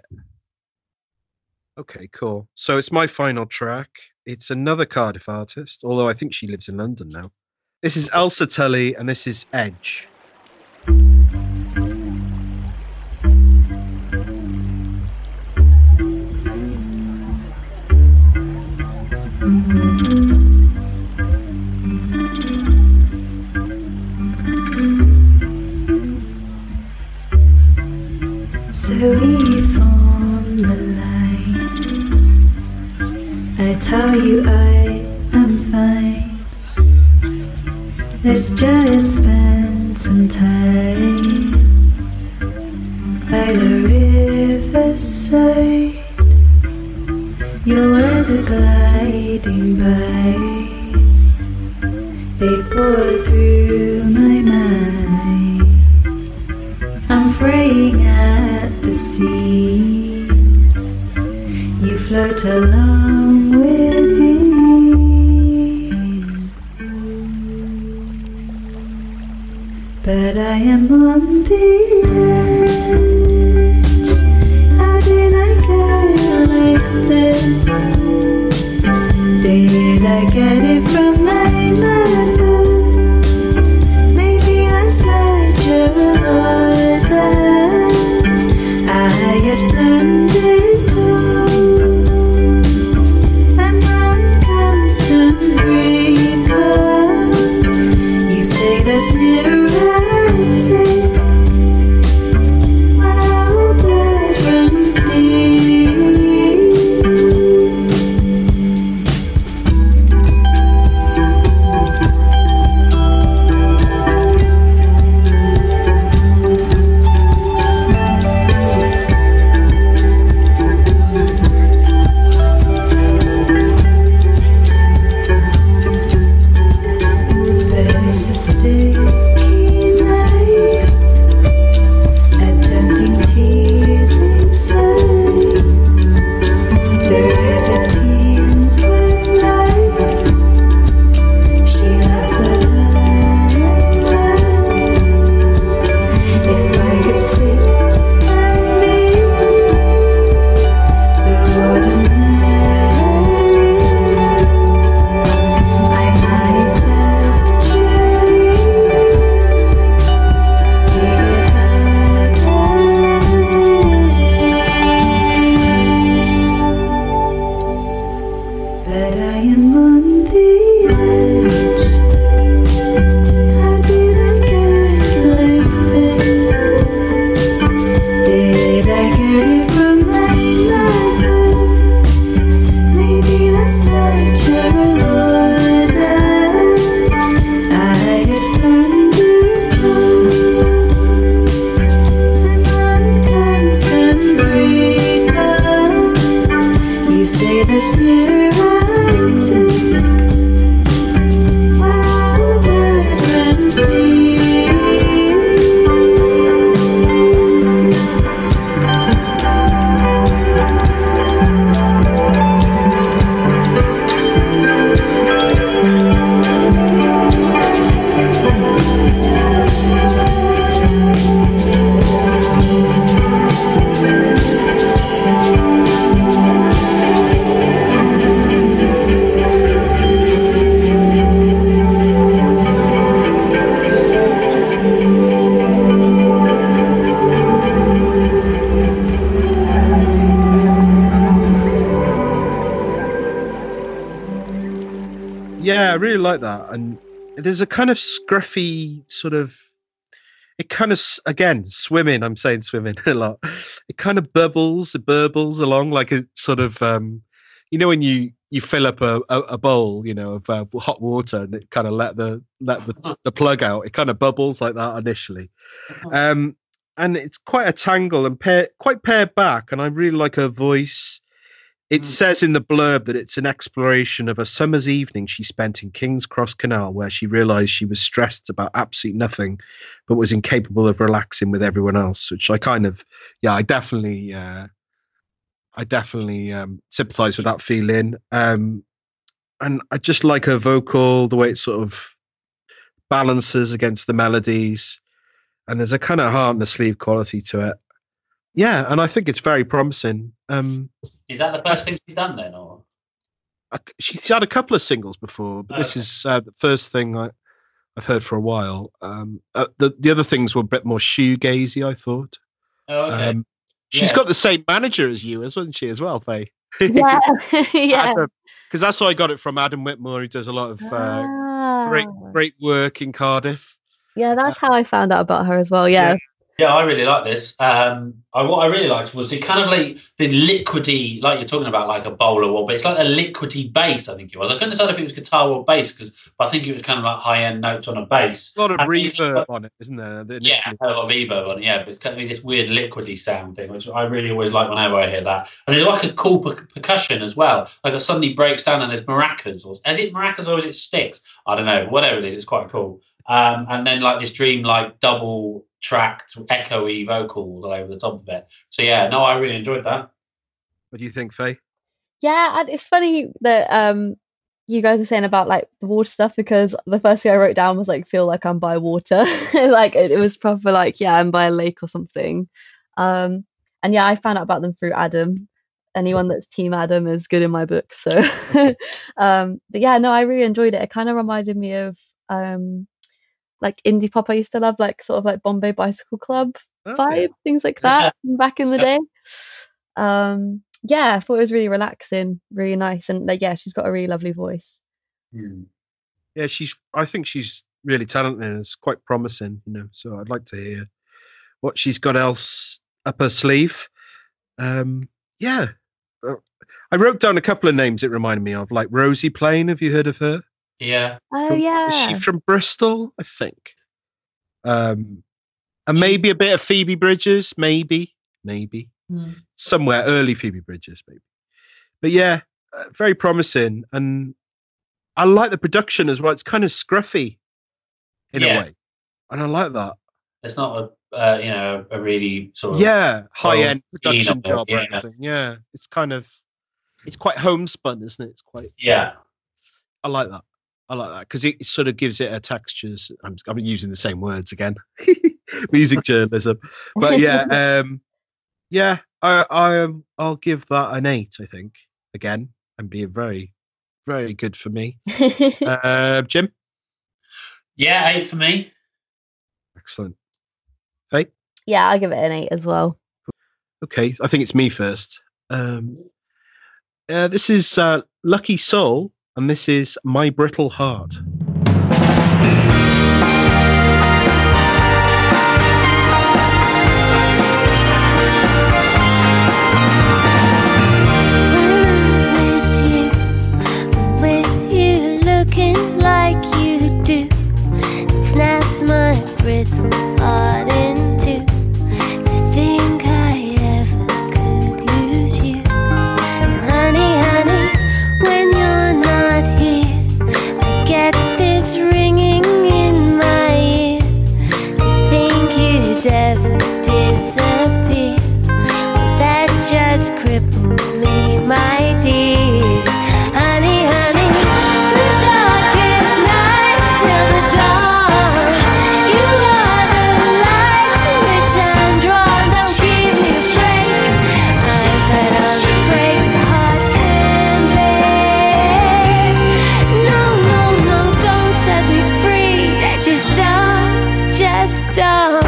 Okay, cool. So it's my final track. It's another Cardiff artist, although I think she lives in London now. This is Elsa Tully, and this is Edge. So we form the line. I tell you I am fine. Let's just spend some time by the riverside. Your words are gliding by. They pour through my mind. I'm fraying at the seams. You float along with ease. But I am on the edge. How did I get like this? Did I get it from my mother? Maybe this mirror I take while blood runs deep. There's a sticky night, a tempting teasing sight. The river teems with life. She loves the limelight. If I could sit and be so ordinary, I might actually be happy. But I am on the edge. How did I get like this? Did I get it from my mother? Maybe that's natural order. I had planned to go. I'm on constant breakup. You say this mirror I take while blood runs deep. Yeah, I really like that. And there's a kind of scruffy sort of, it kind of, s- again, swimming, I'm saying swimming a lot. It kind of bubbles, it burbles along like a sort of, um, you know, when you, you fill up a, a, a bowl, you know, of uh, hot water and it kind of let the, let the, the plug out. It kind of bubbles like that initially. Um, and it's quite a tangle and pair, quite pared back. And I really like her voice. It says in the blurb that it's an exploration of a summer's evening she spent in King's Cross Canal, where she realised she was stressed about absolutely nothing, but was incapable of relaxing with everyone else. Which I kind of, yeah, I definitely, uh, I definitely um, sympathise with that feeling. Um, and I just like her vocal, the way it sort of balances against the melodies, and there's a kind of heart in the sleeve quality to it. Yeah, and I think it's very promising. Um, Is that the first thing she's done then, or? I- she's had a couple of singles before, but this Okay. is uh, the first thing I, I've heard for a while. Um, uh, the the other things were a bit more shoegazy, I thought. Oh, okay. Um, she's Yeah. got the same manager as you, wasn't she, as well, Faye? Yeah, yeah. Because that's how I got it from Adam Whitmore, who does a lot of uh, great Ah. great work in Cardiff. Yeah, that's how I found out about her as well. Yeah. Yeah, I really like this. Um, I, what I really liked was the kind of like the liquidy, like you're talking about, like a bowler wall, but it's like a liquidy bass. I think it was. I couldn't decide if it was guitar or bass, because I think it was kind of like high end notes on a bass. A lot of And then- reverb on it, isn't there? the Yeah, initial- a lot of reverb on it. Yeah, but it's kind of this weird liquidy sound thing, which I really always like whenever I hear that. And there's like a cool per- percussion as well. Like it suddenly breaks down and there's maracas, or is it maracas or is it sticks? I don't know. Whatever it is, it's quite cool. Um, and then like this dream like double tracked echoey vocals all over the top of it. So yeah, no, I really enjoyed that. What do you think, Faye? Yeah, and it's funny that um you guys are saying about like the water stuff, because the first thing I wrote down was like feel like I'm by water. Like it, it was proper like, yeah, I'm by a lake or something. Um and yeah, I found out about them through Adam. Anyone that's Team Adam is good in my book. So um but yeah, no, I really enjoyed it. It kind of reminded me of um like indie pop I used to love, like sort of like Bombay Bicycle Club Oh, vibe, yeah. things like that from back in the day. Um yeah, I thought it was really relaxing, really nice, and like yeah, she's got a really lovely voice. Hmm. Yeah, she's. I think she's really talented and it's quite promising, you know. So I'd like to hear what she's got else up her sleeve. Um, yeah, I wrote down a couple of names it reminded me of, like Rosie Plain. Have you heard of her? Yeah. Oh From- yeah. Is she from Bristol? I think. Um, and maybe a bit of Phoebe Bridgers, maybe, maybe Mm. somewhere early Phoebe Bridgers, maybe. But yeah, uh, very promising, and I like the production as well. It's kind of scruffy in Yeah. a way, and I like that. It's not a uh, you know a really sort of Yeah, high end production you know, job or yeah. anything. Yeah, it's kind of, it's quite homespun, isn't it? It's quite. yeah. I like that. I like that because it sort of gives it a textures. I'm, I'm using the same words again. Music journalism, but yeah, um, yeah. I, I, um, I'll give that an eight. I think again, and be very, very good for me. Uh, Jim, Yeah, eight for me. excellent. Hey, Yeah, I'll give it an eight as well. okay. I think it's me first. Um, uh, this is uh, Lucky Soul, and this is My Brittle Heart. With you looking like you do, it snaps my brittle heart in two. To think I ever could lose you. And honey, honey, when you're not here, I get this ringing in my ears. To think you'd ever disappear, well, that just cripples me, my dear. Honey, honey, through darkest night till the dawn, you are the light to which I'm drawn. Don't keep me awake. I've had all the breaks the heart can bear. No, no, no, don't set me free. Just don't, just don't.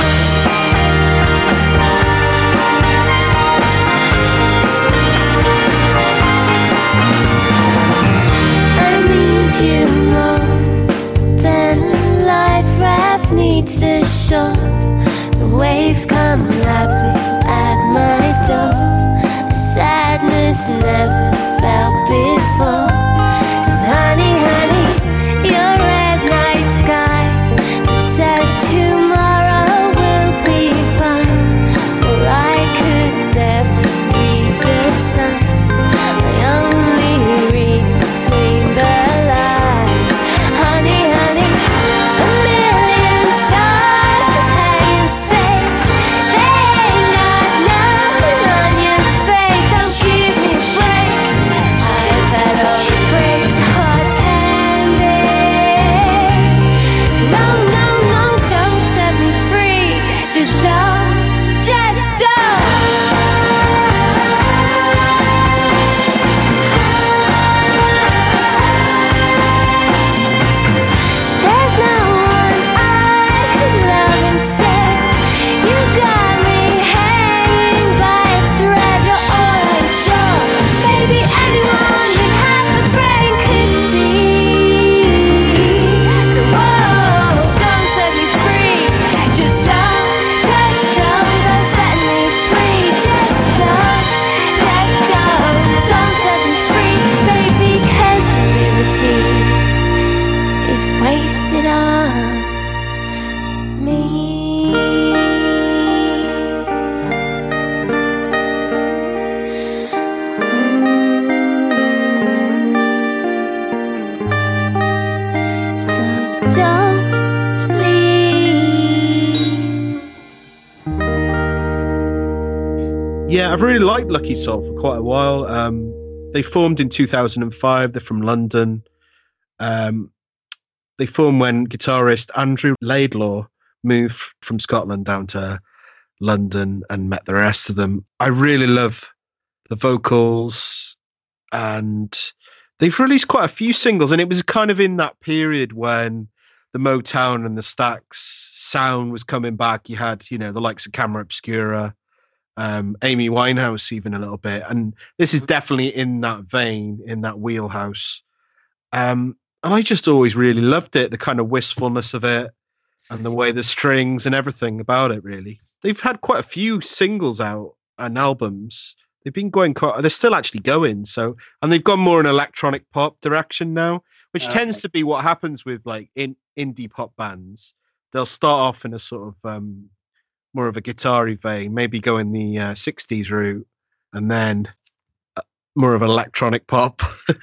I need you more than a life raft needs the shore. The waves come lapping at my door. A sadness never felt before. And honey, honey, your red night sky that says tomorrow will be fine. Or I could never read the signs. I only read between the lines. Honey, honey, a million stars that hang in space. They ain't got nothing on your face. Don't keep me awake. I've had all the breaks the heart can bear. No, no, no, don't set me free. Just don't, just don't. There's no one I could love instead. You got me hanging by a thread. You're all I adore. Maybe anyone with half a brain could see. So whoa, don't set me free. Just don't, just don't, don't set me free. Just don't, just don't, don't set me free, baby, 'cause liberty is wasted on me. So don't leave. Yeah, I've really liked Lucky Soul for quite a while. Um, they formed in two thousand five. They're from London. Um, they formed when guitarist Andrew Laidlaw moved from Scotland down to London and met the rest of them. I really love the vocals, and they've released quite a few singles, and it was kind of in that period when the Motown and the Stax sound was coming back. You had, you know, the likes of Camera Obscura, um, Amy Winehouse even a little bit, and this is definitely in that vein, in that wheelhouse. Um, and I just always really loved it, the kind of wistfulness of it and the way the strings and everything about it, really. They've had quite a few singles out and albums. They've been going quite, they're still actually going. So, and they've gone more in electronic pop direction now, which okay. tends to be what happens with like in indie pop bands. They'll start off in a sort of um, more of a guitar-y vein, maybe go in the uh, sixties route, and then uh, more of an electronic pop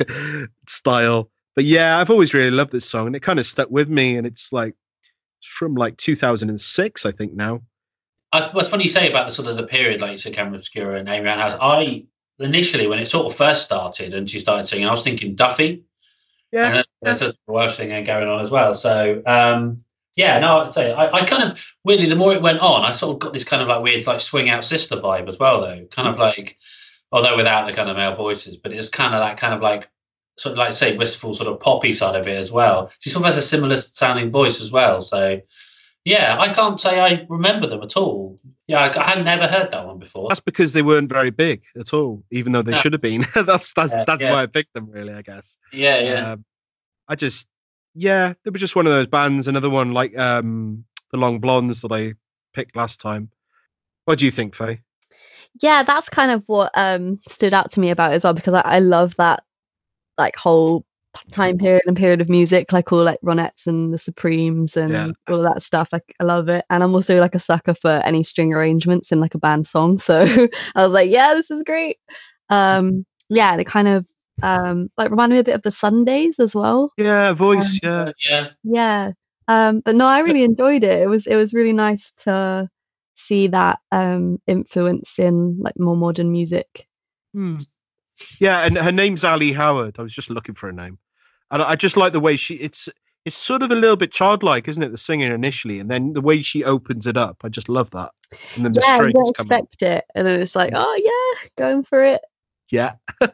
style. But yeah, I've always really loved this song, and it kind of stuck with me. And it's like it's from like two thousand six, I think now. I, what's funny you say about the sort of the period, like you said, Camera Obscura and Amy Winehouse. I initially, when it sort of first started and she started singing, I was thinking Duffy. Yeah, and there's a Welsh thing going on as well. So um, yeah, no, I'd say I, I kind of weirdly, the more it went on, I sort of got this kind of like weird, like Swing Out Sister vibe as well, though. Kind of like, although without the kind of male voices, but it's kind of that kind of like sort of like say wistful sort of poppy side of it as well. She sort of has a similar sounding voice as well. So yeah, I can't say I remember them at all. Yeah, I, I had never heard that one before. That's because they weren't very big at all, even though they no. should have been. that's that's yeah, that's yeah. why I picked them, really, I guess. Yeah, yeah. Um, I just, yeah, they were just one of those bands. Another one like um, the Long Blondes that I picked last time. What do you think, Faye? Yeah, that's kind of what um, stood out to me about it as well, because I, I love that like whole time period and period of music, like all like Ronettes and the Supremes and yeah. all of that stuff. Like I love it, and I'm also like a sucker for any string arrangements in like a band song. So I was like, yeah, this is great. Um, yeah, and it kind of um, like reminded me a bit of the Sundays as well. Yeah, voice. Um, yeah, yeah, yeah. Um, but no, I really enjoyed it. It was it was really nice to see that um, influence in like more modern music. Hmm. Yeah, and her name's Ali Howard. I was just looking for a name. And I just like the way she, it's it's sort of a little bit childlike, isn't it? The singing initially, and then the way she opens it up. I just love that. And then the yeah, strings you don't come expect up. it. And then it's like, oh yeah, going for it. Yeah.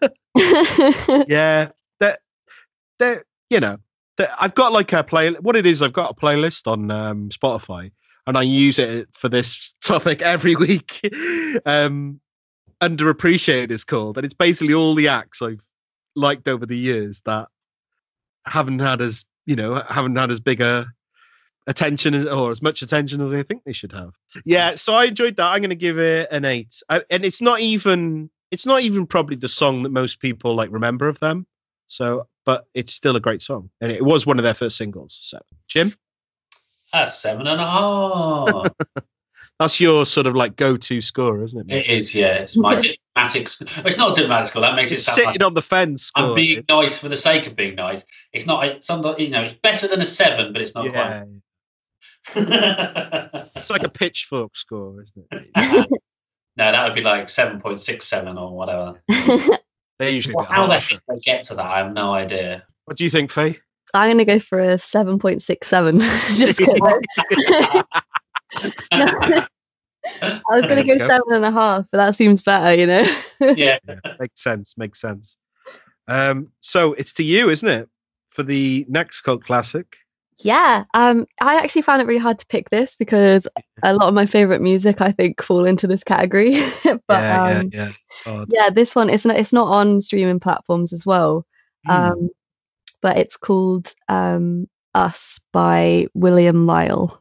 yeah. That, that, you know, that I've got like a play, what it is, I've got a playlist on um, Spotify, and I use it for this topic every week. um, Underappreciated is called, and it's basically all the acts I've liked over the years that haven't had as you know haven't had as big a attention as, or as much attention as I think they should have. Yeah, so I enjoyed that. I'm going to give it an eight, I, and it's not even it's not even probably the song that most people like remember of them. So, but it's still a great song, and it was one of their first singles. So, Jim, that's seven and a half. That's your sort of like go-to score, isn't it? It is, yeah. It's my diplomatic score. It's not a diplomatic score. That makes it's it sound sitting like on the fence score. I'm being nice for the sake of being nice. It's not. It's sometimes, you know, it's better than a seven, but it's not yeah. quite. It's like a pitchfork score, isn't it? No, that would be like seven point six seven or whatever. They usually well, how the heck they get to that, I have no idea. What do you think, Faye? I'm going to go for a seven point six seven. Just kidding. I was going to go, go seven and a half, but that seems better, you know. yeah. yeah, makes sense. Makes sense. Um, so it's to you, isn't it, for the next cult classic? Yeah. Um, I actually found it really hard to pick this because a lot of my favorite music, I think, fall into this category. but yeah, um, yeah, yeah. yeah, this one it's not. It's not on streaming platforms as well. Mm. Um, but it's called um, "Us" by William Lyle.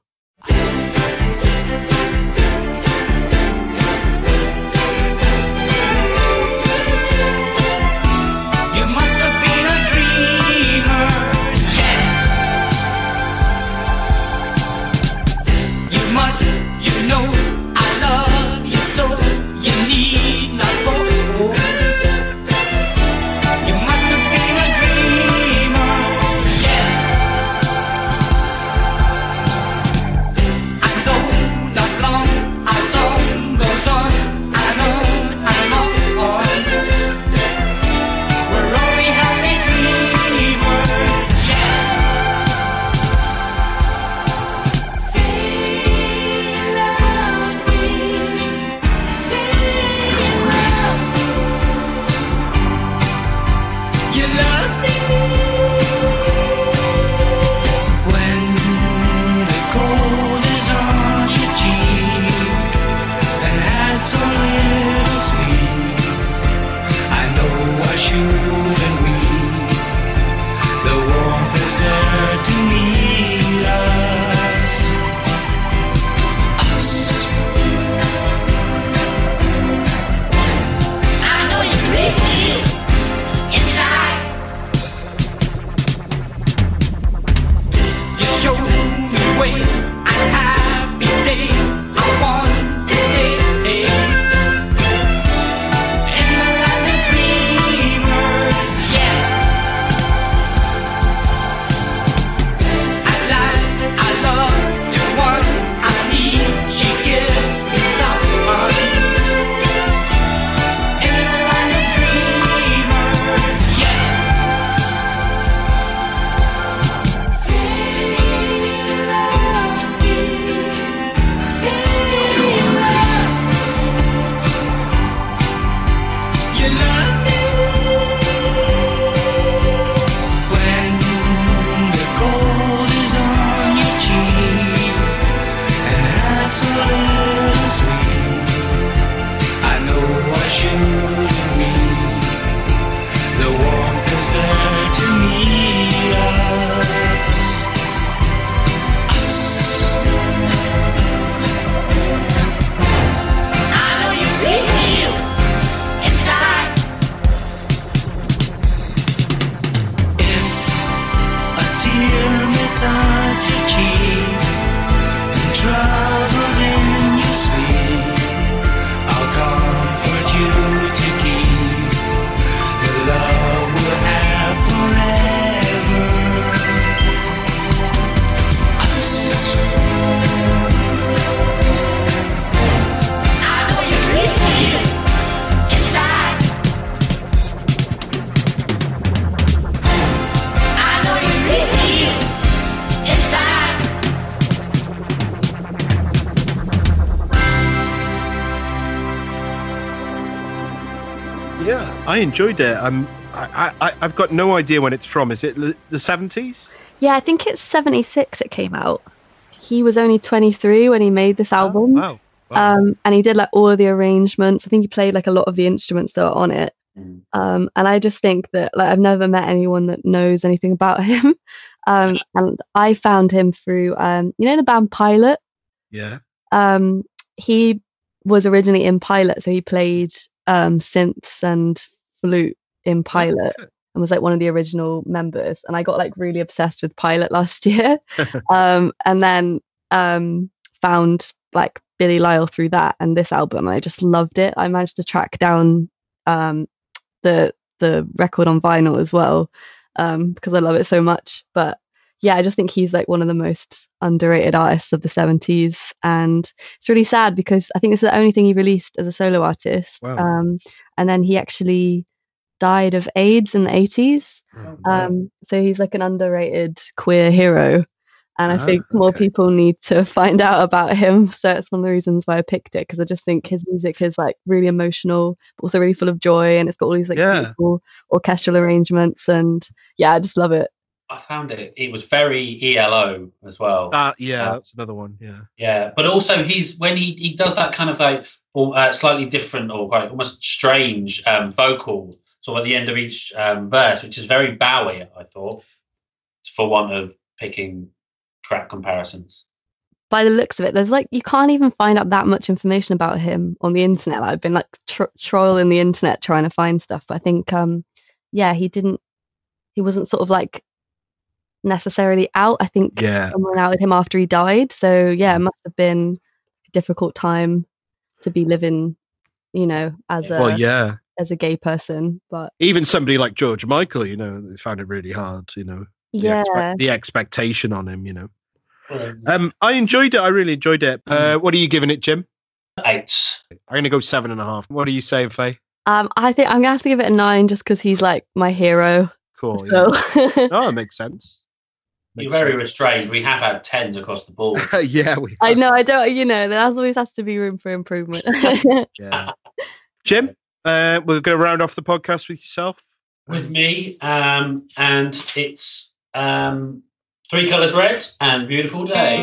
I enjoyed it. Um, I, I, I've got no idea when it's from. Is it the seventies? Yeah, I think it's seventy-six it came out. He was only twenty-three when he made this album. Oh, wow. Wow. Um, and he did like all of the arrangements. I think he played like a lot of the instruments that are on it. Mm. Um, and I just think that like I've never met anyone that knows anything about him. Um, and I found him through, um, you know, the band Pilot. Yeah. Um, he was originally in Pilot, so he played um, synths and flute in Pilot. Okay. And was like one of the original members, and I got like really obsessed with Pilot last year, um, and then um, found like Billy Lyle through that and this album, and I just loved it. I managed to track down um, the the record on vinyl as well um, because I love it so much. But yeah, I just think he's like one of the most underrated artists of the seventies, and it's really sad because I think this is the only thing he released as a solo artist. Wow. Um, and then he actually died of AIDS in the eighties. Oh, Um, so he's like an underrated queer hero. And I Ah, think more okay. people need to find out about him. So it's one of the reasons why I picked it, because I just think his music is like really emotional, but also really full of joy. And it's got all these like Yeah. beautiful orchestral arrangements. And yeah, I just love it. I found it. It was very E L O as well. Uh, yeah, that's another one. Yeah. Yeah, but also he's when he, he does that kind of like or, uh, slightly different or like almost strange um, vocal sort of at the end of each um, verse, which is very Bowie, I thought, for want of picking crap comparisons. By the looks of it, there's like, you can't even find out that much information about him on the internet. Like, I've been like tr- trolling the internet trying to find stuff. But I think, um, yeah, he didn't, he wasn't sort of like necessarily out. I think Yeah. someone outed him after he died. So yeah, it must have been a difficult time to be living, you know, as a Well, yeah. as a gay person. But Even somebody like George Michael, you know, they found it really hard, you know, the, yeah, expe- the expectation on him, you know. Well, Um, I enjoyed it. I really enjoyed it. Uh, what are you giving it, Jim? eights. I'm going to go seven and a half. What are you saying, Faye? um, I think I'm gonna have to give it a nine just because he's like my hero. Cool. Yeah. So Oh, it makes sense. You're Makes very sense. restrained. We have had tens across the board. yeah, we I know I don't. You know, there always has to be room for improvement. Yeah. Jim, uh, we're going to round off the podcast with yourself. With me, um, and it's um, Three Colours Red and Beautiful Day.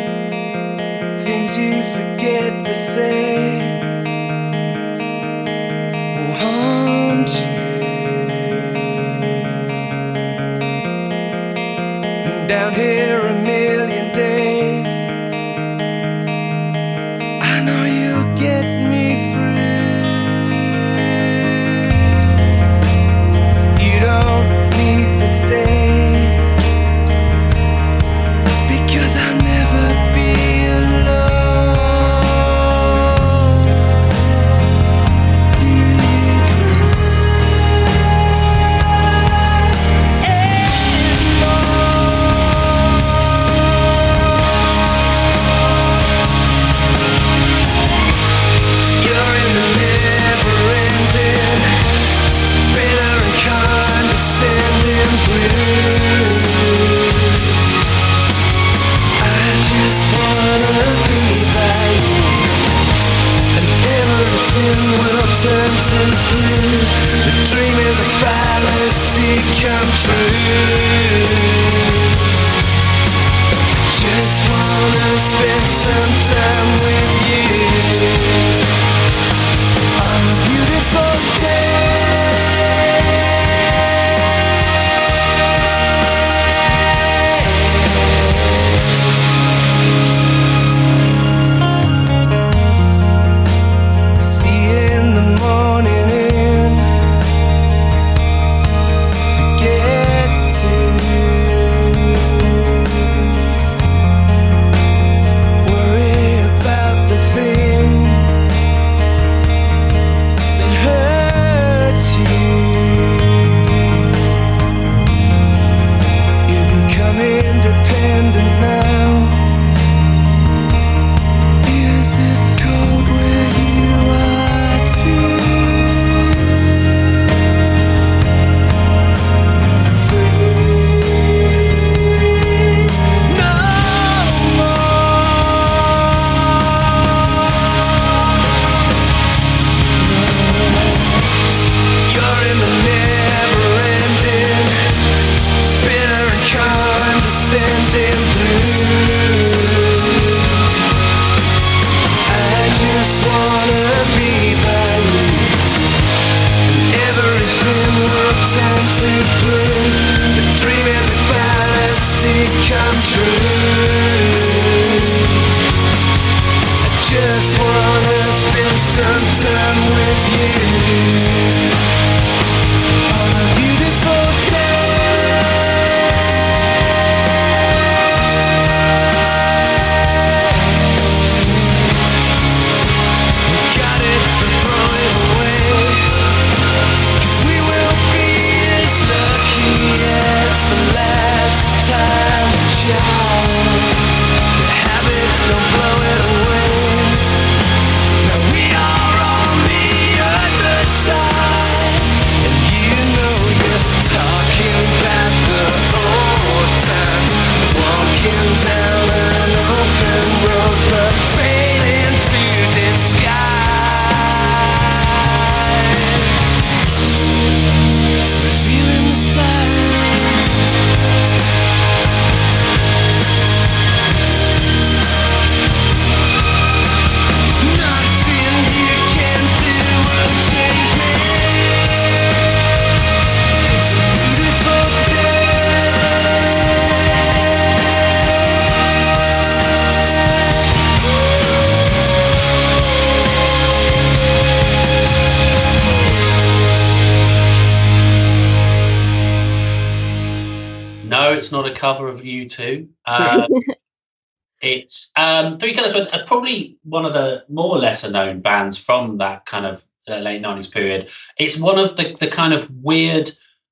Things you forget to say will haunt you. And down here a million days, I know you'll get me through. You don't need to stay, because I'll never be alone. Do you cry anymore? You're in the never-ending, bitter and condescending blue. I just wanna be by you, and everything will turn to blue. The dream is a fallacy come true. Just wanna spend some time with you on a beautiful day. See you in the morning and forget to worry not a cover of U two. Um, it's um, Three Colours Red are probably one of the more lesser known bands from that kind of uh, late nineties period. It's one of the, the kind of weird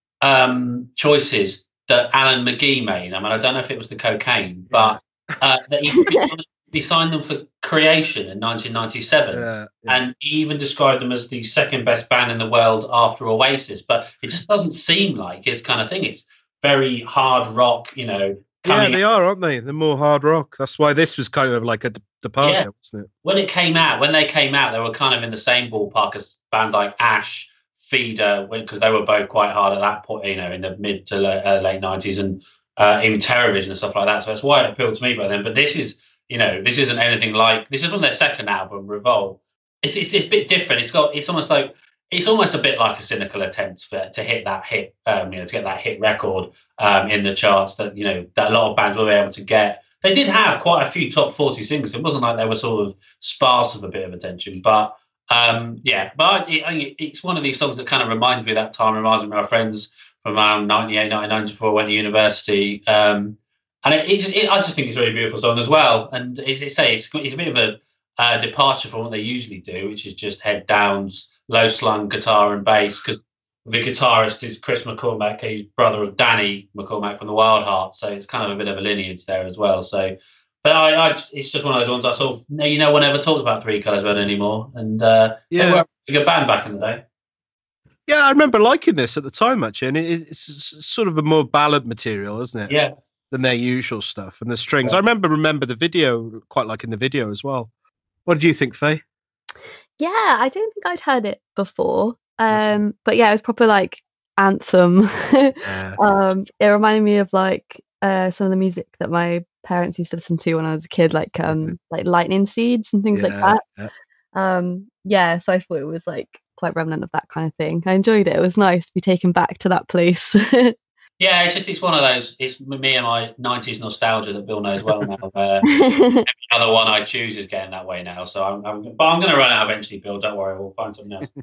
um, choices that Alan McGee made. I mean, I don't know if it was the cocaine, but uh, that he, he signed them for Creation in nineteen ninety-seven, Yeah, yeah. and he even described them as the second best band in the world after Oasis. But it just doesn't seem like his kind of thing. It's very hard rock, you know. Yeah, they are, aren't they? They're more hard rock. That's why this was kind of like a d- departure, Yeah. wasn't it? When it came out, when they came out, they were kind of in the same ballpark as bands like Ash, Feeder, because they were both quite hard at that point, you know, in the mid to late, uh, late nineties, and uh, even Terrorvision and stuff like that. So that's why it appealed to me by then. But this is, you know, this isn't anything like, this is from their second album, Revolt. It's, it's, it's a bit different. It's got, it's almost like, it's almost a bit like a cynical attempt for, to hit that hit, um, you know, to get that hit record um, in the charts that, you know, that a lot of bands will be able to get. They did have quite a few top forty singles. It wasn't like they were sort of sparse of a bit of attention, but um, yeah, but I, I think it's one of these songs that kind of reminds me of that time, reminds me of my friends from around ninety-eight, ninety-nine before I went to university. Um, and it, it's, it, I just think it's a really beautiful song as well. And as I say, it's, it's a bit of a uh, departure from what they usually do, which is just head downs, low slung guitar and bass, because the guitarist is Chris McCormack, he's brother of Danny McCormack from the Wild Heart, so it's kind of a bit of a lineage there as well. So, but I, I it's just one of those ones I sort of, you know, one never talks about Three Colours Red anymore, and uh, Yeah. they were a good band back in the day. Yeah, I remember liking this at the time, actually, and it, it's sort of a more ballad material, isn't it? Yeah, Than their usual stuff, and the strings. Yeah. I remember remember the video, quite liking the video as well. What did you think, Faye? Yeah, I don't think I'd heard it before. Um, but yeah, it was proper like anthem. Yeah. um, it reminded me of like uh, some of the music that my parents used to listen to when I was a kid, like um, like Lightning Seeds and things like Yeah, that. yeah. Um, yeah, so I thought it was like quite remnant of that kind of thing. I enjoyed it. It was nice to be taken back to that place. yeah. It's just it's one of those. It's me and my nineties nostalgia that Bill knows well now. Uh, every other one I choose is getting that way now. So I'm, I'm but I'm going to run out eventually, Bill. Don't worry, we'll find something else.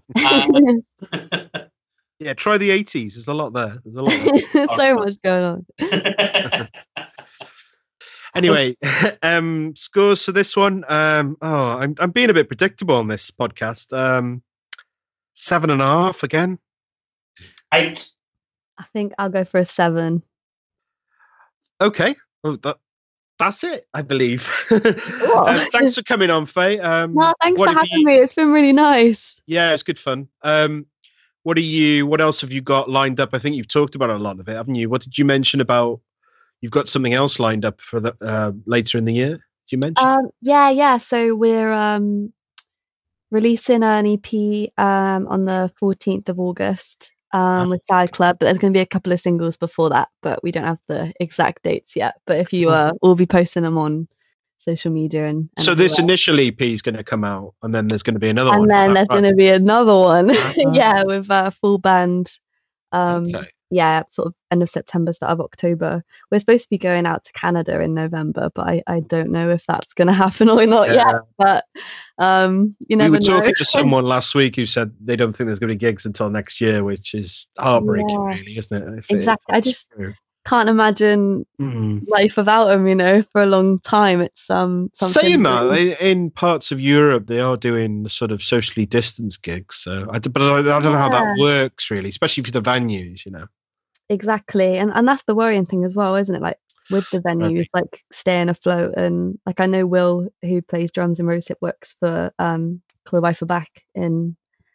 Um, Yeah, try the eighties. There's a lot there. There's a lot there. so much going on. Anyway, um, scores for this one. Um, oh, I'm I'm being a bit predictable on this podcast. Um, seven and a half again. Eight. I think I'll go for a seven. Okay, well, that, that's it, I believe. um, thanks for coming on, Faye. Um, No, thanks what for have having you- me. It's been really nice. Yeah, it's good fun. Um, what are you? What else have you got lined up? I think you've talked about a lot of it, haven't you? What did you mention about? You've got something else lined up for the uh, later in the year. Did you mention? Um, yeah, yeah. So we're um, releasing an E P um, on the fourteenth of August um, with Sad Club, but there's going to be a couple of singles before that, but we don't have the exact dates yet. But if you uh, we'll be posting them on social media and, and so this everywhere. initial E P is going to come out, and then there's going to be another one. and then there's going to be another one, Ah. yeah, with a uh, full band. Um, Okay. Yeah, sort of end of September, start of October. We're supposed to be going out to Canada in November, but I, I don't know if that's going to happen or not Yeah. yet. But um, you We never were know. talking to someone last week who said they don't think there's going to be gigs until next year, which is heartbreaking, Yeah. really, isn't it? If it- Exactly. I if it's just true. can't imagine Mm. life without them, you know, for a long time. It's um something Saying that, really- they- in parts of Europe, they are doing the sort of socially distanced gigs. So, I, d- but I, I don't know how that Yeah. works really, especially for the venues. You know, Exactly, and and that's the worrying thing as well, isn't it? Like with the venues, Right. like staying afloat, and like I know Will, who plays drums in Rosehip, works for um Club Life for Back in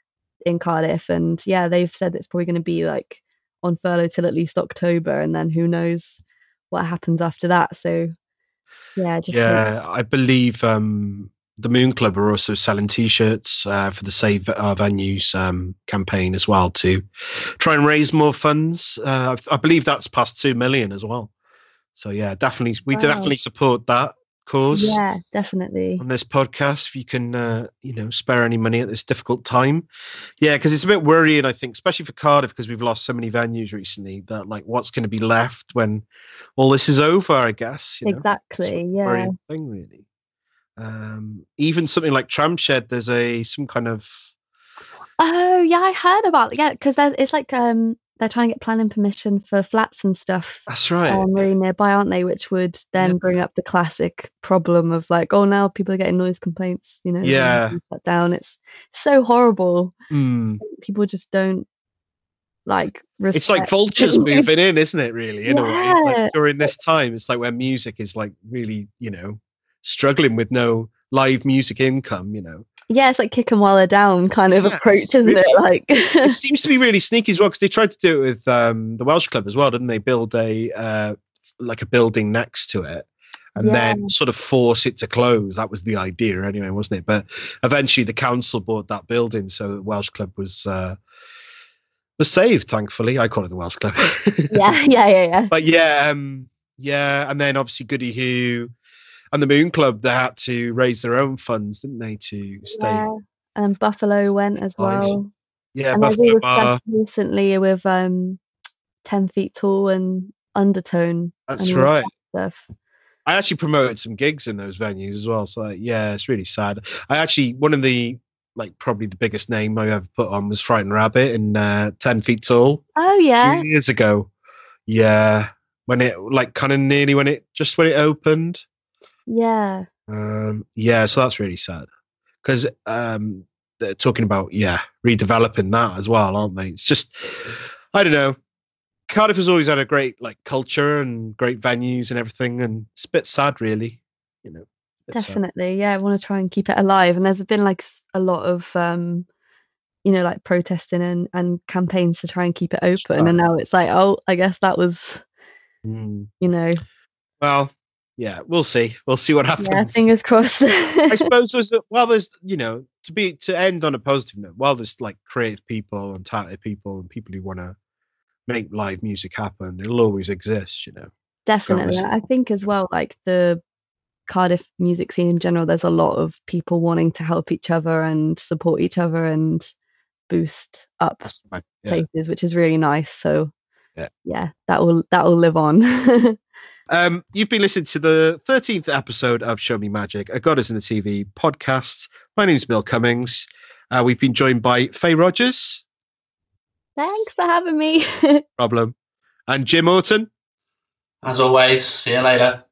in Cardiff, and yeah, they've said it's probably going to be like on furlough till at least October, and then who knows what happens after that. So yeah, just hope- yeah, I believe um, the Moon Club are also selling T-shirts uh, for the Save Our Venues um, campaign as well to try and raise more funds. Uh, I believe that's past two million as well. So yeah, definitely, we Wow. definitely support that cause. yeah, definitely. On this podcast, if you can, uh, you know, spare any money at this difficult time, yeah, because it's a bit worrying, I think, especially for Cardiff, because we've lost so many venues recently. That like, what's going to be left when all this is over? I guess. You know? Exactly. It's a Yeah. worrying thing, really. Um, even something like Tramshed, there's a some kind of Oh yeah, I heard about yeah, because it's like um they're trying to get planning permission for flats and stuff. That's right. Um, really nearby, aren't they? Which would then Yeah. bring up the classic problem of like, oh, now people are getting noise complaints. You know, when Yeah. things shut down. It's so horrible. Mm. People just don't like. Respect. It's like vultures moving in, isn't it? Really, in a way. Yeah. Like during this time, it's like when music is like really, you know, struggling with no live music income. You know, Yeah, it's like kick 'em while they're down kind of Yes, approach, isn't really. it? Like, it seems to be really sneaky as well because they tried to do it with um, the Welsh Club as well, didn't they? Build a uh, like a building next to it. And Yeah. then sort of force it to close. That was the idea, anyway, wasn't it? But eventually, the council bought that building, so the Welsh Club was uh, was saved. Thankfully, I call it the Welsh Club. yeah, yeah, yeah, yeah. But yeah, um, yeah, and then obviously Goody Hugh and the Moon Club, they had to raise their own funds, didn't they, to stay? Yeah. And Buffalo went as alive. well. Yeah, and as Buffalo we were Bar. discussing recently with um, Ten Feet Tall and Undertone. That's and all right. that Stuff. I actually promoted some gigs in those venues as well. So like, yeah, it's really sad. I actually one of the like probably the biggest name I ever put on was Frightened Rabbit in uh, Ten Feet Tall Oh a yeah, few years ago. Yeah, when it like kind of nearly when it just when it opened. yeah, Um, yeah, so that's really sad because um, they're talking about yeah redeveloping that as well, aren't they? It's just I don't know. Cardiff has always had a great like culture and great venues and everything, and it's a bit sad, really. You know, a bit sad. definitely. Yeah, I want to try and keep it alive. And there's been like s- a lot of, um, you know, like protesting and, and campaigns to try and keep it open. And now it's like, oh, I guess that was, Mm. you know, Well, yeah, we'll see. We'll see what happens. yeah, fingers crossed. I suppose there's a, well, there's you know to be to end on a positive note. While there's like creative people and talented people and people who want to make live music happen, it'll always exist. You know. Definitely. Goes. I think as well, like the Cardiff music scene in general, there's a lot of people wanting to help each other and support each other and boost up That's right. Yeah. places, which is really nice. So Yeah. yeah, that will that will live on. Um, you've been listening to the thirteenth episode of Show Me Magic, a Goddess in the T V podcast. My name's Bill Cummings. Uh, we've been joined by Faye Rogers, Thanks for having me. problem, and Jim Orton. As always, see you later.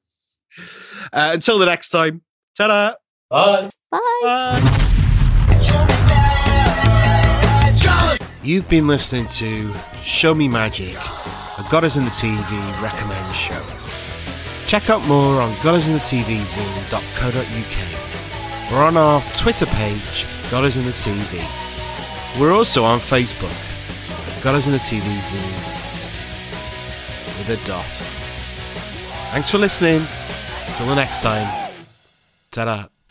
Uh, until the next time, ta-da! Bye. Bye. Bye! You've been listening to Show Me Magic, a Goddess in the T V recommend show. Check out more on goddess in the t v zine dot co dot u k or on our Twitter page, Goddess in the T V. We're also on Facebook, Goddess in the T V Zine with a dot. Thanks for listening. Until the next time, ta-da.